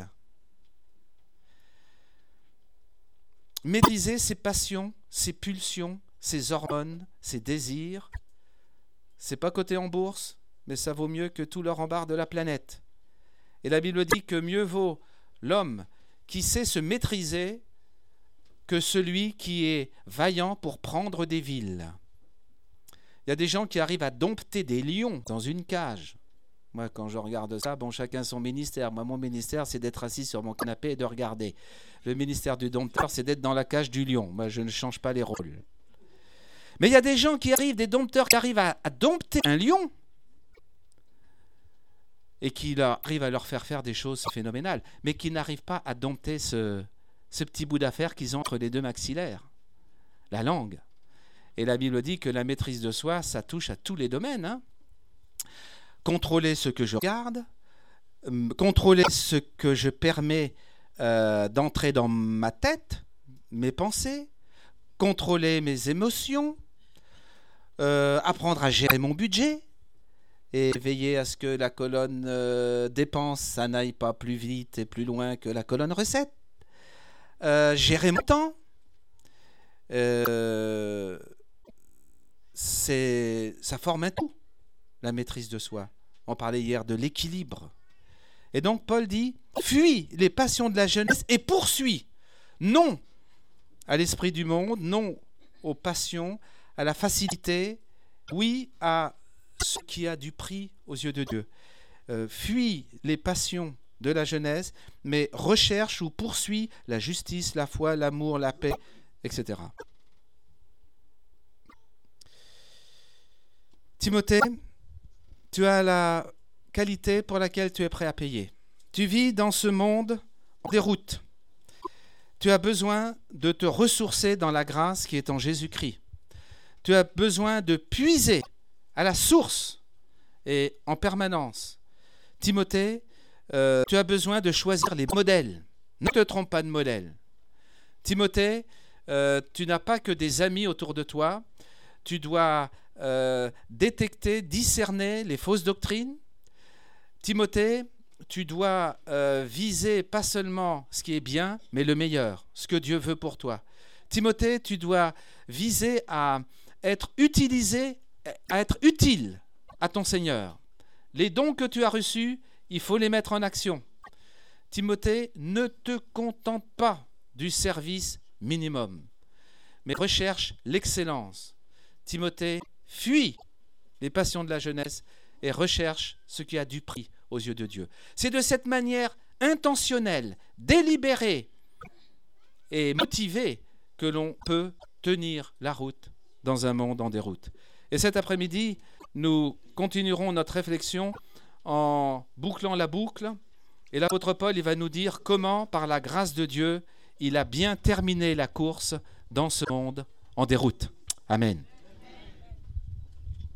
Maîtriser ses passions, ses pulsions, ses hormones, ses désirs, c'est pas coté en bourse, mais ça vaut mieux que tout l'or en barre de la planète. Et la Bible dit que mieux vaut l'homme qui sait se maîtriser que celui qui est vaillant pour prendre des villes. Il y a des gens qui arrivent à dompter des lions dans une cage. Moi, quand je regarde ça, bon, chacun son ministère. Moi, mon ministère, c'est d'être assis sur mon canapé et de regarder. Le ministère du dompteur, c'est d'être dans la cage du lion. Moi, je ne change pas les rôles. Mais il y a des gens qui arrivent, des dompteurs qui arrivent à dompter un lion et qui arrivent à leur faire des choses phénoménales, mais qui n'arrivent pas à dompter ce petit bout d'affaire qu'ils ont entre les deux maxillaires, la langue. Et la Bible dit que la maîtrise de soi, ça touche à tous les domaines. Hein. Contrôler ce que je regarde, contrôler ce que je permets d'entrer dans ma tête, mes pensées, contrôler mes émotions, apprendre à gérer mon budget, et veiller à ce que la colonne dépenses, ça n'aille pas plus vite et plus loin que la colonne recettes. Gérer mon temps. Ça forme un tout, la maîtrise de soi. On parlait hier de l'équilibre. Et donc Paul dit, fuis les passions de la jeunesse et poursuis, non à l'esprit du monde, non aux passions, à la facilité, oui à ce qui a du prix aux yeux de Dieu. Fuis les passions de la jeunesse, mais recherche ou poursuis la justice, la foi, l'amour, la paix, etc. Timothée, tu as la qualité pour laquelle tu es prêt à payer. Tu vis dans ce monde en déroute. Tu as besoin de te ressourcer dans la grâce qui est en Jésus-Christ. Tu as besoin de puiser à la source et en permanence. Timothée, tu as besoin de choisir les modèles. Ne te trompe pas de modèle. Timothée, tu n'as pas que des amis autour de toi. Tu dois détecter, discerner les fausses doctrines. Timothée, tu dois viser pas seulement ce qui est bien, mais le meilleur, ce que Dieu veut pour toi. Timothée, tu dois viser à être utile à ton Seigneur. Les dons que tu as reçus, il faut les mettre en action. Timothée, ne te contente pas du service minimum, mais recherche l'excellence. Timothée, fuis les passions de la jeunesse et recherche ce qui a du prix aux yeux de Dieu. C'est de cette manière intentionnelle, délibérée et motivée que l'on peut tenir la route dans un monde en déroute. Et cet après-midi, nous continuerons notre réflexion en bouclant la boucle. Et l'apôtre Paul, il va nous dire comment, par la grâce de Dieu, il a bien terminé la course dans ce monde en déroute. Amen.